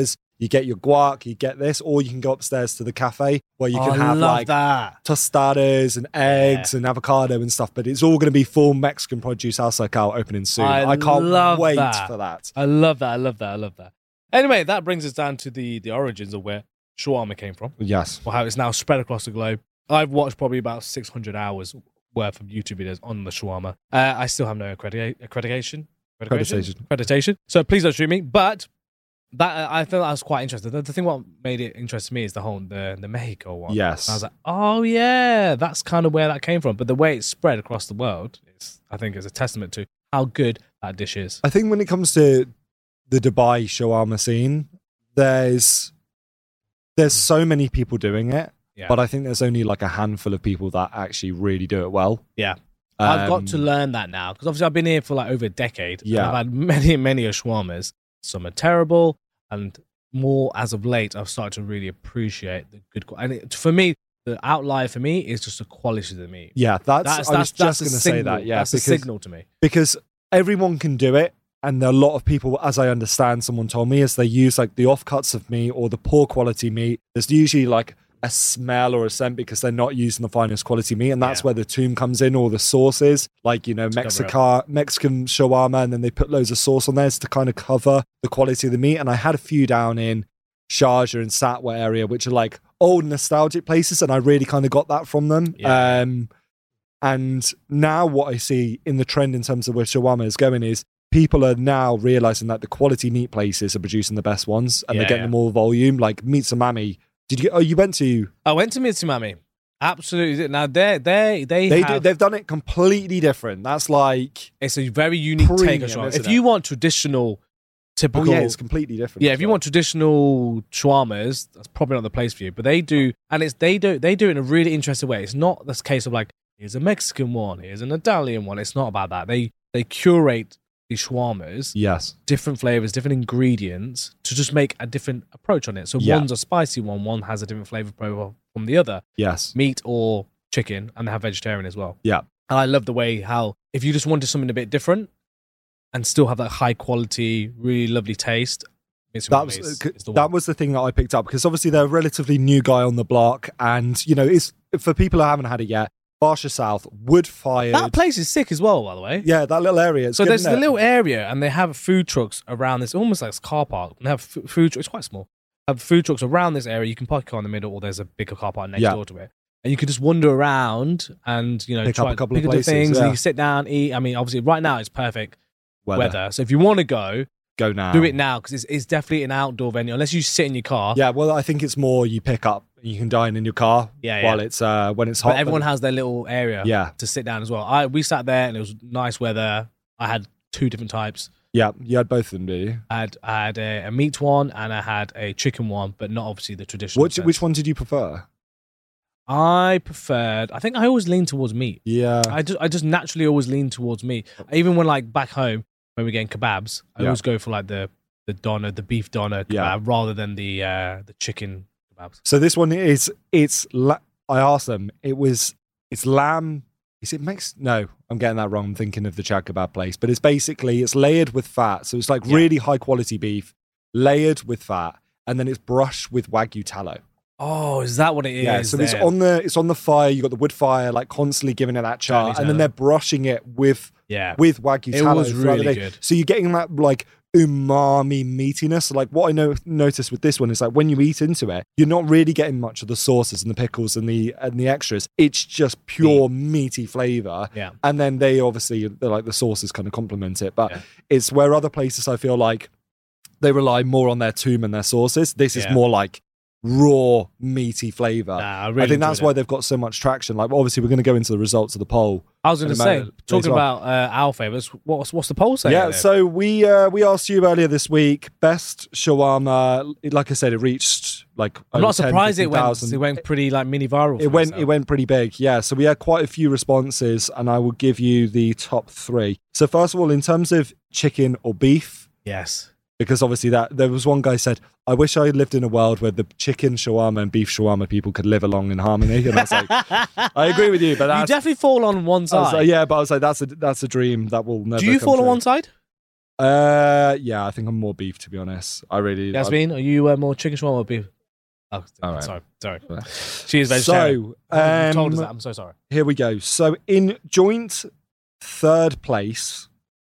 Speaker 2: You get your guac, you get this, or you can go upstairs to the cafe where you
Speaker 1: Oh,
Speaker 2: can
Speaker 1: I
Speaker 2: have
Speaker 1: love
Speaker 2: like
Speaker 1: that.
Speaker 2: tostadas and eggs
Speaker 1: Yeah.
Speaker 2: and avocado and stuff. But it's all going to be full Mexican produce al Sacal opening soon.
Speaker 1: I
Speaker 2: I, can't
Speaker 1: love
Speaker 2: wait
Speaker 1: that.
Speaker 2: for that.
Speaker 1: I love that. I love that. I love that. Anyway, that brings us down to the, the origins of where shawarma came from,
Speaker 2: Yes.
Speaker 1: or how it's now spread across the globe. I've watched probably about six hundred hours worth of YouTube videos on the shawarma. Uh, I still have no accredita- accreditation.
Speaker 2: Accreditation.
Speaker 1: Accreditation. So please don't shoot me. But that I thought that was quite interesting. The, the thing what made it interesting to me is the whole the the Mexico one.
Speaker 2: Yes.
Speaker 1: And I was like, oh yeah, that's kind of where that came from. But the way it's spread across the world, is, I think, is a testament to how good that dish is.
Speaker 2: I think when it comes to the Dubai shawarma scene, there's there's so many people doing it,
Speaker 1: Yeah.
Speaker 2: but I think there's only like a handful of people that actually really do it well.
Speaker 1: Yeah. I've got
Speaker 2: Um,
Speaker 1: to learn that now because obviously I've been here for like over a decade. and
Speaker 2: Yeah.
Speaker 1: I've had many, many shawarmas. Some are terrible, and more as of late, I've started to really appreciate the good quality. And it, for me, the outlier for me is just the quality of the meat.
Speaker 2: Yeah, that's,
Speaker 1: That's
Speaker 2: I was
Speaker 1: that's
Speaker 2: just
Speaker 1: that's
Speaker 2: going
Speaker 1: a
Speaker 2: to say
Speaker 1: signal.
Speaker 2: that. Yeah,
Speaker 1: that's a
Speaker 2: because,
Speaker 1: signal to me.
Speaker 2: because everyone can do it. And a lot of people, as I understand, someone told me, is they use like the offcuts of meat or the poor quality meat. There's usually like a smell or a scent because they're not using the finest quality meat. And that's
Speaker 1: Yeah.
Speaker 2: where the tomb comes in, or the sauces, like, you know,
Speaker 1: cover it
Speaker 2: Mexica, Mexican shawarma, and then they put loads of sauce on there to kind of cover the quality of the meat. And I had a few down in Sharjah and Satwa area, which are like old nostalgic places. And I really kind of got that from them.
Speaker 1: Yeah.
Speaker 2: Um, and now what I see in the trend in terms of where shawarma is going is people are now realizing that the quality meat places are producing the best ones, and
Speaker 1: Yeah,
Speaker 2: they're getting
Speaker 1: yeah.
Speaker 2: them all volume. Like Meat Samami. Did you? Oh, you went to?
Speaker 1: I went to Mitsumami. Absolutely. Now they they they
Speaker 2: They
Speaker 1: have,
Speaker 2: do. They've done it completely different. That's like.
Speaker 1: it's a very unique take
Speaker 2: Premium,
Speaker 1: on shawarma.
Speaker 2: isn't
Speaker 1: If
Speaker 2: it?
Speaker 1: you want traditional,
Speaker 2: Oh
Speaker 1: typical,
Speaker 2: yeah, it's completely different.
Speaker 1: yeah,
Speaker 2: as
Speaker 1: if you
Speaker 2: well.
Speaker 1: want traditional shawarmas, that's probably not the place for you. But they do, and it's they do they do it in a really interesting way. It's not this case of like here's a Mexican one, here's an Italian one. It's not about that. They they curate these shawarmas,
Speaker 2: Yes.
Speaker 1: different flavors, different ingredients to just make a different approach on it. So
Speaker 2: Yeah.
Speaker 1: one's a spicy one, one has a different flavor profile from the other,
Speaker 2: Yes.
Speaker 1: meat or chicken, and they have vegetarian as well.
Speaker 2: Yeah.
Speaker 1: And I love the way how if you just wanted something a bit different and still have that high quality, really lovely taste, Mitsumami
Speaker 2: That was
Speaker 1: is,
Speaker 2: uh,
Speaker 1: is the
Speaker 2: that
Speaker 1: one.
Speaker 2: was the thing that I picked up, because obviously they're a relatively new guy on the block, and you know, it's for people who haven't had it yet. Barsha South, wood fired.
Speaker 1: That place is sick as well, by the way.
Speaker 2: Yeah, that little area. It's
Speaker 1: So
Speaker 2: good,
Speaker 1: there's
Speaker 2: isn't
Speaker 1: the
Speaker 2: it?
Speaker 1: little area, and they have food trucks around this, almost like it's a car park. And they have f- food trucks, it's quite small. Have food trucks around this area. You can park your car in the middle, or there's a bigger car park next
Speaker 2: Yeah.
Speaker 1: door to it. And you can just wander around and, you know,
Speaker 2: Pick up
Speaker 1: try
Speaker 2: a couple
Speaker 1: pick
Speaker 2: of
Speaker 1: up the
Speaker 2: places,
Speaker 1: things,
Speaker 2: yeah.
Speaker 1: and you sit down, eat. I mean, obviously, right now it's perfect
Speaker 2: weather.
Speaker 1: weather. So if you want to go,
Speaker 2: Go now.
Speaker 1: do it now, because it's, it's definitely an outdoor venue. Unless you sit in your car.
Speaker 2: Yeah, well, I think it's more you pick up, you can dine in your car
Speaker 1: Yeah, yeah.
Speaker 2: while it's uh when it's hot.
Speaker 1: But everyone has their little area
Speaker 2: Yeah.
Speaker 1: to sit down as well. I We sat there, and it was nice weather. I had two different types.
Speaker 2: Yeah, you had both of them, did you?
Speaker 1: I had, I had a, a meat one and I had a chicken one, but not obviously the traditional.
Speaker 2: Which
Speaker 1: sense.
Speaker 2: which one did you prefer?
Speaker 1: I preferred. I think I always lean towards meat.
Speaker 2: Yeah.
Speaker 1: I just I just naturally always lean towards meat. Even when like back home when we're getting kebabs, I
Speaker 2: Yeah.
Speaker 1: always go for like the the doner, the beef doner kebab,
Speaker 2: Yeah.
Speaker 1: rather than the uh, the chicken kebabs.
Speaker 2: So this one is it's la- I asked them, it was it's lamb. Is it Mex? No, I'm getting that wrong. I'm thinking of the Chad Kebab place, but it's basically it's layered with fat. So it's like
Speaker 1: Yeah.
Speaker 2: really high quality beef, layered with fat, and then it's brushed with Wagyu tallow.
Speaker 1: Oh, is that what it is?
Speaker 2: Yeah, so it's
Speaker 1: there?
Speaker 2: on the it's on the fire. You got the wood fire, like constantly giving it that char,
Speaker 1: Totally,
Speaker 2: and then
Speaker 1: totally.
Speaker 2: they're brushing it with
Speaker 1: Yeah.
Speaker 2: with Wagyu
Speaker 1: It
Speaker 2: tallow.
Speaker 1: was
Speaker 2: throughout the
Speaker 1: really
Speaker 2: day.
Speaker 1: good.
Speaker 2: So you're getting that like umami meatiness. Like what I know noticed with this one is like when you eat into it, you're not really getting much of the sauces and the pickles and the and the extras. It's just pure meaty flavor.
Speaker 1: Yeah.
Speaker 2: And then they obviously they're like the sauces kind of complement it, but
Speaker 1: Yeah.
Speaker 2: it's where other places I feel like they rely more on their tomb and their sauces. This is
Speaker 1: Yeah.
Speaker 2: more like raw meaty flavor.
Speaker 1: Nah, I really
Speaker 2: I think that's
Speaker 1: enjoyed
Speaker 2: why
Speaker 1: it.
Speaker 2: they've got so much traction. Like obviously we're going to go into the results of the poll.
Speaker 1: I was going to
Speaker 2: in a
Speaker 1: say,
Speaker 2: moment
Speaker 1: talking
Speaker 2: later on.
Speaker 1: about uh, our favourites, what's what's the poll saying?
Speaker 2: Yeah,
Speaker 1: there?
Speaker 2: so we uh, we asked you earlier this week best shawarma. Like I said, it reached like
Speaker 1: I'm
Speaker 2: over
Speaker 1: not
Speaker 2: ten,
Speaker 1: surprised it went.
Speaker 2: fifteen thousand.
Speaker 1: It went pretty like mini viral.
Speaker 2: It
Speaker 1: for
Speaker 2: went
Speaker 1: itself.
Speaker 2: it went pretty big, yeah. So we had quite a few responses, and I will give you the top three. So first of all, in terms of chicken or beef,
Speaker 1: Yes.
Speaker 2: because obviously that there was one guy said, "I wish I lived in a world where the chicken shawarma and beef shawarma people could live along in harmony." And I was like, "I agree with you, but
Speaker 1: You
Speaker 2: that's
Speaker 1: definitely fall on one
Speaker 2: I was
Speaker 1: side.
Speaker 2: like, yeah, but I was like, that's a that's a dream that will never."
Speaker 1: Do you
Speaker 2: come
Speaker 1: fall on
Speaker 2: true.
Speaker 1: one side?
Speaker 2: Uh, yeah, I think I'm more beef, to be honest. I really...
Speaker 1: Yasmin, are you uh, more chicken shawarma or beef? Oh,
Speaker 2: All right.
Speaker 1: sorry, sorry. She is vegetarian.
Speaker 2: So,
Speaker 1: You
Speaker 2: um,
Speaker 1: told us that. I'm so sorry.
Speaker 2: here we go. So in joint third place,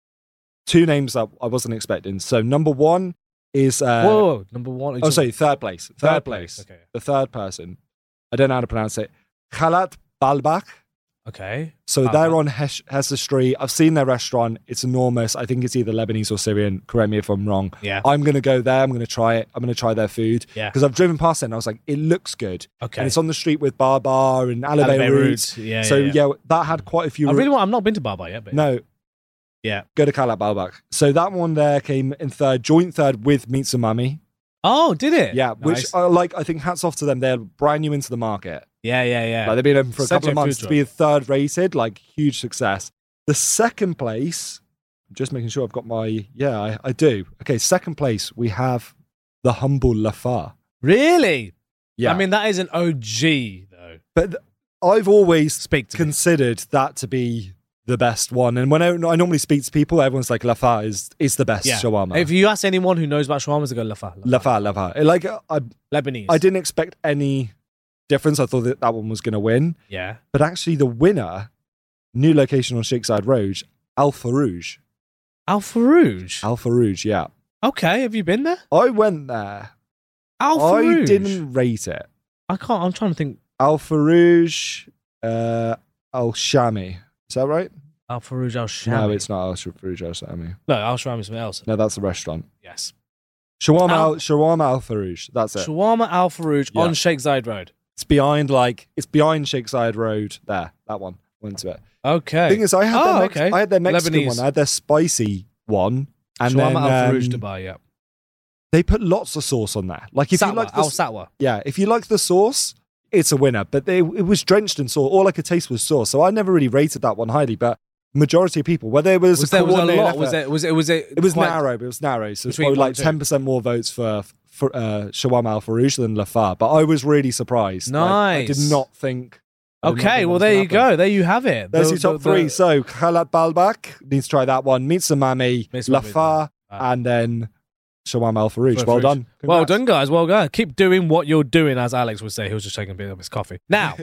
Speaker 2: two names that I wasn't expecting. So number one is... Uh,
Speaker 1: whoa, whoa, whoa, number one.
Speaker 2: Oh, sorry, third place. Third,
Speaker 1: Third
Speaker 2: place.
Speaker 1: place, okay.
Speaker 2: The third person. I don't know how to pronounce it. Khalat Balbak.
Speaker 1: Okay.
Speaker 2: So
Speaker 1: Balbak.
Speaker 2: they're on Hesh- Hesse Street. I've seen their restaurant. It's enormous. I think it's either Lebanese or Syrian. Correct me if I'm wrong.
Speaker 1: Yeah.
Speaker 2: I'm going to go there. I'm going to try it. I'm going to try their food.
Speaker 1: Yeah.
Speaker 2: Because I've driven past it and I was like, it looks good.
Speaker 1: Okay.
Speaker 2: And it's on the street with Bar Bar and Alibay
Speaker 1: Alibay
Speaker 2: Roots.
Speaker 1: Roots. Yeah,
Speaker 2: So
Speaker 1: yeah,
Speaker 2: yeah.
Speaker 1: yeah.
Speaker 2: that had quite a few.
Speaker 1: I really want. I've not been to Baba yet, but
Speaker 2: No,
Speaker 1: yeah.
Speaker 2: go to Khalat Balbak. So that one there came in third, joint third with Meet Umami.
Speaker 1: Oh, did it?
Speaker 2: Yeah,
Speaker 1: Nice.
Speaker 2: which I like. I think hats off to them. They're brand new into the market.
Speaker 1: Yeah, yeah, yeah.
Speaker 2: Like they've been open for a
Speaker 1: Such
Speaker 2: couple of
Speaker 1: a food
Speaker 2: months to
Speaker 1: truck.
Speaker 2: be third rated, like huge success. The second place, just making sure I've got my, yeah, I, I do. Okay, second place, we have the Humble Lafar.
Speaker 1: Really?
Speaker 2: Yeah.
Speaker 1: I mean, that is an O G though.
Speaker 2: But th- I've always
Speaker 1: Speak to me.
Speaker 2: considered that to be the best one. And when I, I normally speak to people, everyone's like, Lafar is, is the best
Speaker 1: Yeah.
Speaker 2: shawarma.
Speaker 1: If you ask anyone who knows about shawarmas, they go Lafa.
Speaker 2: Lafar, Lafar. Like, I,
Speaker 1: Lebanese.
Speaker 2: I didn't expect any difference. I thought that that one was going to win.
Speaker 1: Yeah.
Speaker 2: But actually, the winner, new location on Sheikh Zayed Road, Al Farouj.
Speaker 1: Al Farouj.
Speaker 2: Al Farouj, yeah.
Speaker 1: Okay, have you been there?
Speaker 2: I went there.
Speaker 1: Al
Speaker 2: I
Speaker 1: Farouj.
Speaker 2: didn't rate it.
Speaker 1: I can't. I'm trying to think.
Speaker 2: Al Farouj, uh, Al Shami. Is that right?
Speaker 1: Al Farouj Al Shami.
Speaker 2: No, it's not Al Farouj Al Shami.
Speaker 1: No, Al Shami is something else.
Speaker 2: No, that's the restaurant.
Speaker 1: Yes.
Speaker 2: Shawarma
Speaker 1: Al-
Speaker 2: Al, Shawarma Al Farouj. That's it.
Speaker 1: Shawarma Al Farouj
Speaker 2: Yeah.
Speaker 1: on Sheikh Zayed Road.
Speaker 2: It's behind, like, it's behind Sheikh Zayed Road. There, that one. Went to it.
Speaker 1: Okay.
Speaker 2: Thing is, I had,
Speaker 1: Oh,
Speaker 2: their, Mex-
Speaker 1: okay.
Speaker 2: I had their Mexican
Speaker 1: Lebanese.
Speaker 2: one. I had their spicy one. And
Speaker 1: Shawarma
Speaker 2: then
Speaker 1: Al Farouj
Speaker 2: um,
Speaker 1: Dubai. Yeah.
Speaker 2: they put lots of sauce on there. Like, if
Speaker 1: Satwa,
Speaker 2: you like the
Speaker 1: Al Satwa.
Speaker 2: Yeah, if you like the sauce, it's a winner. But they, it was drenched in sauce. All I could taste was sauce. So I never really rated that one highly. But majority of people, whether it was,
Speaker 1: Was
Speaker 2: a
Speaker 1: there was a
Speaker 2: coordinated
Speaker 1: lot? Was
Speaker 2: effort-
Speaker 1: it? Was it? Was it?
Speaker 2: it was
Speaker 1: quite-
Speaker 2: narrow, but it was narrow. So it's
Speaker 1: Between
Speaker 2: probably
Speaker 1: one
Speaker 2: like
Speaker 1: and two.
Speaker 2: ten percent more votes for, for uh, Shawarma Al Farouj than Lafar. But I was really surprised. Like, I did
Speaker 1: Nice.
Speaker 2: not think. I did not
Speaker 1: Okay,
Speaker 2: think that
Speaker 1: well
Speaker 2: was
Speaker 1: there
Speaker 2: gonna
Speaker 1: you
Speaker 2: happen.
Speaker 1: go. There you have it.
Speaker 2: There's
Speaker 1: The-
Speaker 2: your top
Speaker 1: the-
Speaker 2: three.
Speaker 1: the-
Speaker 2: So Khalat Balbak, needs to try that one. Meet Umami,
Speaker 1: Meet Umami,
Speaker 2: Lafar,
Speaker 1: ah.
Speaker 2: and then Shawarma Al Farouj.
Speaker 1: Al
Speaker 2: Well
Speaker 1: Farouj.
Speaker 2: done.
Speaker 1: Well
Speaker 2: Congrats.
Speaker 1: done, guys. Well done. Keep doing what you're doing, as Alex would say. He was just taking a bit of his coffee. Now,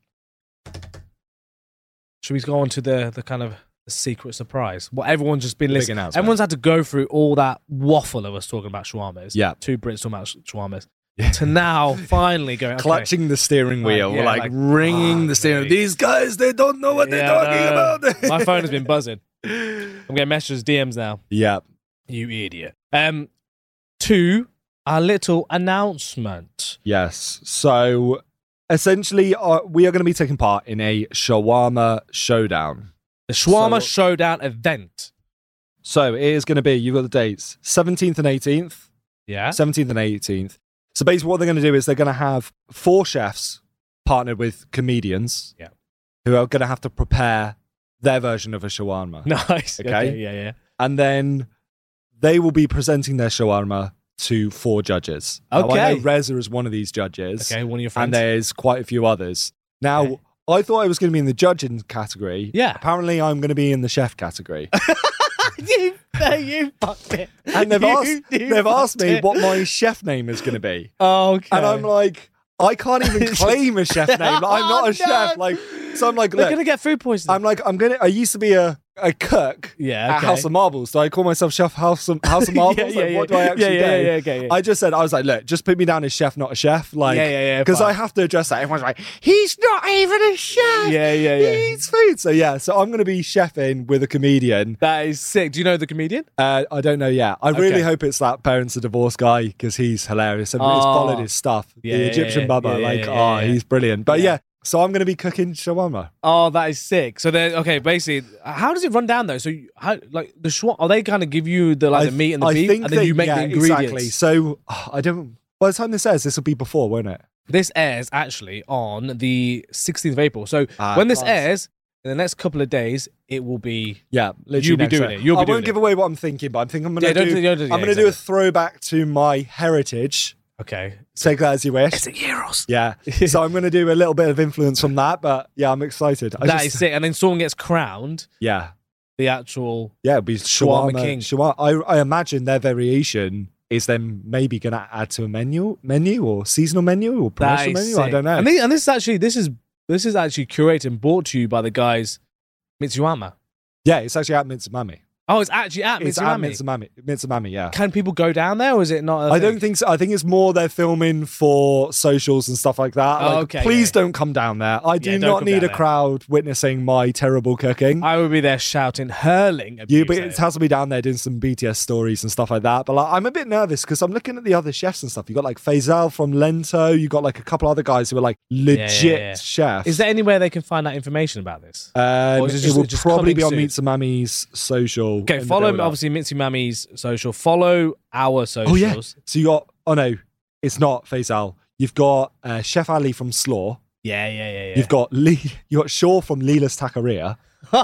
Speaker 1: should we go on to the the kind of the secret surprise? What everyone's just been
Speaker 2: Big
Speaker 1: listening.
Speaker 2: announcement.
Speaker 1: Everyone's had to go through all that waffle of us talking about shawarmas.
Speaker 2: Yeah.
Speaker 1: Two Brits talking about sh- shawarmas. To now finally going, okay.
Speaker 2: Clutching the steering wheel,
Speaker 1: Like, yeah,
Speaker 2: like,
Speaker 1: like,
Speaker 2: ringing the steering.
Speaker 1: mate.
Speaker 2: These guys, they don't know what they're
Speaker 1: Yeah,
Speaker 2: talking
Speaker 1: no.
Speaker 2: about.
Speaker 1: My phone has been buzzing. I'm getting messages, D Ms now.
Speaker 2: Yeah.
Speaker 1: You idiot. Um, two, a little announcement.
Speaker 2: Yes. So essentially, uh, we are going to be taking part in a shawarma showdown.
Speaker 1: The Shawarma
Speaker 2: So-
Speaker 1: Showdown event.
Speaker 2: So it is going to be, you've got the dates, seventeenth and eighteenth.
Speaker 1: Yeah.
Speaker 2: seventeenth and eighteenth. So basically what they're going to do is they're going to have four chefs partnered with comedians
Speaker 1: Yeah.
Speaker 2: who are going to have to prepare their version of a shawarma.
Speaker 1: Nice.
Speaker 2: Okay.
Speaker 1: Okay. Yeah, yeah.
Speaker 2: And then they will be presenting their shawarma to four judges. Now, I
Speaker 1: Okay.
Speaker 2: know Reza is one of these judges.
Speaker 1: Okay, one of your friends.
Speaker 2: And there's quite a few others. Now,
Speaker 1: Okay.
Speaker 2: I thought I was going to be in the judging category.
Speaker 1: Yeah.
Speaker 2: Apparently, I'm going to be in the chef category.
Speaker 1: you, you fucked it.
Speaker 2: And they've
Speaker 1: You-
Speaker 2: asked,
Speaker 1: you
Speaker 2: they've asked
Speaker 1: fucked
Speaker 2: me
Speaker 1: it.
Speaker 2: what my chef name is going to be.
Speaker 1: Okay.
Speaker 2: And I'm like, I can't even claim a chef name. Like, I'm not
Speaker 1: Oh,
Speaker 2: a chef.
Speaker 1: no.
Speaker 2: Like, so I'm like,
Speaker 1: They're
Speaker 2: look,
Speaker 1: gonna get food poisoning.
Speaker 2: I'm like, I'm gonna. I used to be a, a cook
Speaker 1: yeah.
Speaker 2: at
Speaker 1: Okay.
Speaker 2: House of Marbles. So I call myself Chef House of, House of Marbles.
Speaker 1: yeah,
Speaker 2: Like,
Speaker 1: yeah, yeah,
Speaker 2: what do I actually
Speaker 1: yeah, yeah,
Speaker 2: do?
Speaker 1: yeah, okay, yeah.
Speaker 2: I just said, I was like, look, just put me down as chef, not a chef. Like,
Speaker 1: Yeah, yeah, yeah,
Speaker 2: Because
Speaker 1: fine.
Speaker 2: I have to address that. Everyone's like, he's not even a chef.
Speaker 1: Yeah, yeah, yeah.
Speaker 2: He eats food. So yeah, so I'm going to be chefing with a comedian.
Speaker 1: That is sick. Do you know the comedian?
Speaker 2: Uh, I don't know yet. I really
Speaker 1: Okay.
Speaker 2: hope it's that Parents of Divorce guy because he's hilarious. Everybody's
Speaker 1: Oh.
Speaker 2: followed his stuff.
Speaker 1: Yeah,
Speaker 2: the
Speaker 1: yeah,
Speaker 2: Egyptian
Speaker 1: yeah,
Speaker 2: Baba,
Speaker 1: yeah,
Speaker 2: like,
Speaker 1: yeah,
Speaker 2: oh,
Speaker 1: yeah.
Speaker 2: he's brilliant. But
Speaker 1: Yeah.
Speaker 2: yeah, so I'm going to be cooking shawarma.
Speaker 1: Oh, that is sick. So then, okay, basically, how does it run down though? So, you, how like the shawarma? Are they kind of give you the like
Speaker 2: I
Speaker 1: the meat and the
Speaker 2: I
Speaker 1: beef,
Speaker 2: think
Speaker 1: and then
Speaker 2: they-
Speaker 1: you make
Speaker 2: yeah,
Speaker 1: the ingredients?
Speaker 2: Exactly. So oh, I don't. By the time this airs, this will be before, won't it?
Speaker 1: This airs actually on the sixteenth of April. So
Speaker 2: Ah,
Speaker 1: when this
Speaker 2: class.
Speaker 1: airs, in the next couple of days, it will be.
Speaker 2: Yeah, literally
Speaker 1: You'll be
Speaker 2: next
Speaker 1: doing
Speaker 2: week.
Speaker 1: it. You'll be
Speaker 2: I
Speaker 1: doing
Speaker 2: won't give
Speaker 1: it.
Speaker 2: away what I'm thinking, but I'm thinking I'm going to
Speaker 1: Yeah, don't
Speaker 2: do.
Speaker 1: do- don't do-
Speaker 2: I'm
Speaker 1: yeah,
Speaker 2: going to do a
Speaker 1: exactly.
Speaker 2: throwback to my heritage.
Speaker 1: Okay.
Speaker 2: Take that as you wish.
Speaker 1: It's a Euros.
Speaker 2: Yeah. So I'm going to do a little bit of influence from that, but yeah, I'm excited. I
Speaker 1: That
Speaker 2: just,
Speaker 1: is sick. And then someone gets crowned.
Speaker 2: Yeah.
Speaker 1: the actual.
Speaker 2: Yeah, it'd be
Speaker 1: Shawarma
Speaker 2: shawarma.
Speaker 1: king.
Speaker 2: Shawarma. I, I imagine their variation is then maybe going to add to a menu, menu or seasonal menu or
Speaker 1: That
Speaker 2: promotional
Speaker 1: is
Speaker 2: menu. I
Speaker 1: sick.
Speaker 2: don't know.
Speaker 1: And, this, and this is actually this is this is actually curated and brought to you by the guys Mitsuyama.
Speaker 2: yeah, it's actually at Mitsumami.
Speaker 1: Oh, it's actually at
Speaker 2: It's
Speaker 1: Mitsuyama.
Speaker 2: at Mitsumami. Mitsumami, yeah.
Speaker 1: Can people go down there, or is it not? I
Speaker 2: I don't think so. I think it's more they're filming for socials and stuff like that.
Speaker 1: Oh,
Speaker 2: Like,
Speaker 1: okay,
Speaker 2: please
Speaker 1: yeah.
Speaker 2: don't come down there. I do
Speaker 1: Yeah, don't
Speaker 2: not
Speaker 1: come
Speaker 2: need
Speaker 1: down
Speaker 2: a
Speaker 1: there.
Speaker 2: crowd witnessing my terrible cooking.
Speaker 1: I would be there shouting, hurling.
Speaker 2: You
Speaker 1: abuse
Speaker 2: but
Speaker 1: at
Speaker 2: it
Speaker 1: it.
Speaker 2: has to be down there doing some B T S stories and stuff like that. But like, I'm a bit nervous because I'm looking at the other chefs and stuff. You got like Faisal from Lento. You got like a couple other guys who are like legit
Speaker 1: yeah, yeah.
Speaker 2: chefs.
Speaker 1: Is there anywhere they can find out information about this?
Speaker 2: Um,
Speaker 1: Or is it
Speaker 2: it,
Speaker 1: just-
Speaker 2: will
Speaker 1: just
Speaker 2: probably be on
Speaker 1: coming
Speaker 2: Mitsumami's social.
Speaker 1: Okay,
Speaker 2: in the
Speaker 1: follow
Speaker 2: build-up.
Speaker 1: obviously Mitsu Mami's social. Follow our socials.
Speaker 2: Oh yeah. So you got. Oh no, it's not Faisal. You've got uh, Chef Ali from Slaw.
Speaker 1: Yeah, yeah, yeah, yeah.
Speaker 2: You've got Lee. You got Shaw from Leela's Taqueria.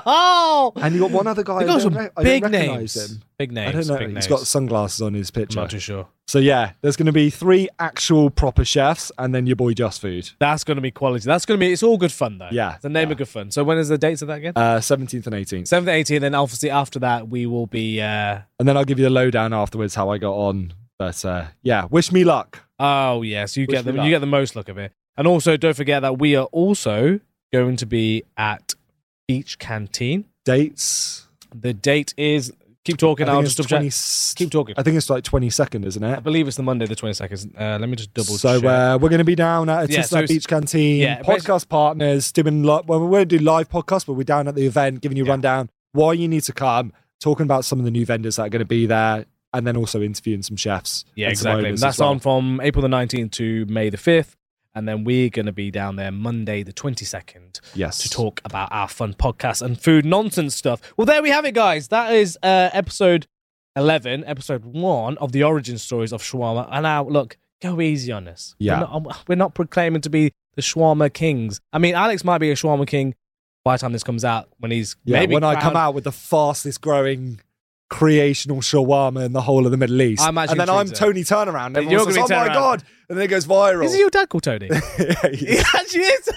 Speaker 1: oh,
Speaker 2: And you got one other guy.
Speaker 1: they
Speaker 2: I
Speaker 1: got
Speaker 2: don't
Speaker 1: some
Speaker 2: re- I
Speaker 1: big
Speaker 2: don't recognise
Speaker 1: names.
Speaker 2: him.
Speaker 1: Big names.
Speaker 2: I don't know.
Speaker 1: Big
Speaker 2: He's
Speaker 1: names.
Speaker 2: got sunglasses on his
Speaker 1: I'm
Speaker 2: picture.
Speaker 1: not too sure.
Speaker 2: So yeah, there's going to be three actual proper chefs, and then your boy Just Food.
Speaker 1: That's going to be quality. That's going to be. It's all good fun though.
Speaker 2: Yeah,
Speaker 1: It's the name
Speaker 2: yeah.
Speaker 1: of good fun. So when is the dates of that again?
Speaker 2: Uh, seventeenth and eighteenth.
Speaker 1: Seventh, eighteenth, then obviously after that we will be. uh
Speaker 2: And then I'll give you the lowdown afterwards how I got on. But uh, yeah, wish me luck.
Speaker 1: Oh yes, you
Speaker 2: Wish
Speaker 1: get the
Speaker 2: me
Speaker 1: you
Speaker 2: luck.
Speaker 1: get the most look of it. And also don't forget that we are also going to be at Beach Canteen.
Speaker 2: Dates.
Speaker 1: The date is. Keep talking.
Speaker 2: I think
Speaker 1: I'll
Speaker 2: it's
Speaker 1: just double
Speaker 2: twenty,
Speaker 1: check. Keep talking.
Speaker 2: I think it's like twenty-second, isn't
Speaker 1: I
Speaker 2: it?
Speaker 1: believe it's the Monday, the twenty-second. Uh, let me just double
Speaker 2: So
Speaker 1: check.
Speaker 2: uh, we're going to be down at
Speaker 1: Yeah,
Speaker 2: yeah,
Speaker 1: so it's-
Speaker 2: Beach Canteen.
Speaker 1: yeah,
Speaker 2: podcast partners doing. Li- well, we won't do live podcasts, but we're down at the event, giving you a
Speaker 1: Yeah.
Speaker 2: rundown why you need to come, talking about some of the new vendors that are going to be there, and then also interviewing some chefs.
Speaker 1: Yeah,
Speaker 2: and some
Speaker 1: exactly.
Speaker 2: owners
Speaker 1: That's
Speaker 2: as well.
Speaker 1: on from April the nineteenth to May the fifth. And then we're going to be down there Monday the twenty-second
Speaker 2: Yes.
Speaker 1: to talk about our fun podcast and food nonsense stuff. Well, there we have it, guys. That is uh, episode eleven, episode one of the origin stories of shawarma. And now, look, go easy on us.
Speaker 2: Yeah.
Speaker 1: We're not, we're not proclaiming to be the shawarma kings. I mean, Alex might be a shawarma king by the time this comes out when he's
Speaker 2: Yeah,
Speaker 1: maybe
Speaker 2: when I come
Speaker 1: crowned-
Speaker 2: out with the fastest growing creational shawarma in the whole of the Middle East.
Speaker 1: I'm actually
Speaker 2: and then I'm
Speaker 1: intrigued,
Speaker 2: Tony Turnaround. And
Speaker 1: You're
Speaker 2: everyone says,
Speaker 1: gonna
Speaker 2: oh
Speaker 1: be
Speaker 2: my
Speaker 1: Turnaround.
Speaker 2: God. And then it goes viral.
Speaker 1: Is it your dad called Tony?
Speaker 2: Yeah,
Speaker 1: He
Speaker 2: yeah.
Speaker 1: actually is.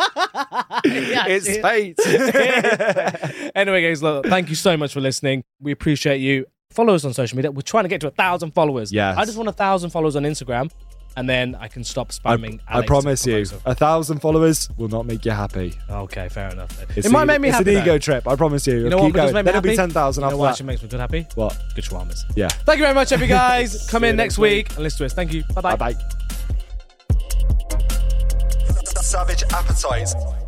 Speaker 1: He actually
Speaker 2: It's
Speaker 1: is.
Speaker 2: fate.
Speaker 1: Anyway, guys, look, thank you so much for listening. We appreciate you. Follow us on social media. We're trying to get to a thousand followers.
Speaker 2: Yes.
Speaker 1: I just want a thousand followers on Instagram, and then I can stop spamming.
Speaker 2: I
Speaker 1: Alex
Speaker 2: promise you,
Speaker 1: proposal.
Speaker 2: a thousand followers will not make you happy.
Speaker 1: Okay, fair enough. Then.
Speaker 2: It's
Speaker 1: It might
Speaker 2: e-
Speaker 1: make me
Speaker 2: it's
Speaker 1: happy.
Speaker 2: an
Speaker 1: though.
Speaker 2: ego trip. I promise you.
Speaker 1: You know
Speaker 2: Keep
Speaker 1: what? Because
Speaker 2: going.
Speaker 1: make me
Speaker 2: Then it'll be
Speaker 1: happy?
Speaker 2: ten thousand
Speaker 1: You know
Speaker 2: after
Speaker 1: what
Speaker 2: that.
Speaker 1: actually makes me good happy?
Speaker 2: What?
Speaker 1: Good shawarmas.
Speaker 2: Yeah.
Speaker 1: Thank you very much, every guys. Come
Speaker 2: See
Speaker 1: in
Speaker 2: you
Speaker 1: next
Speaker 2: next
Speaker 1: week
Speaker 2: week.
Speaker 1: and listen to us. Thank you. Bye bye.
Speaker 2: Bye bye. Savage Appetite.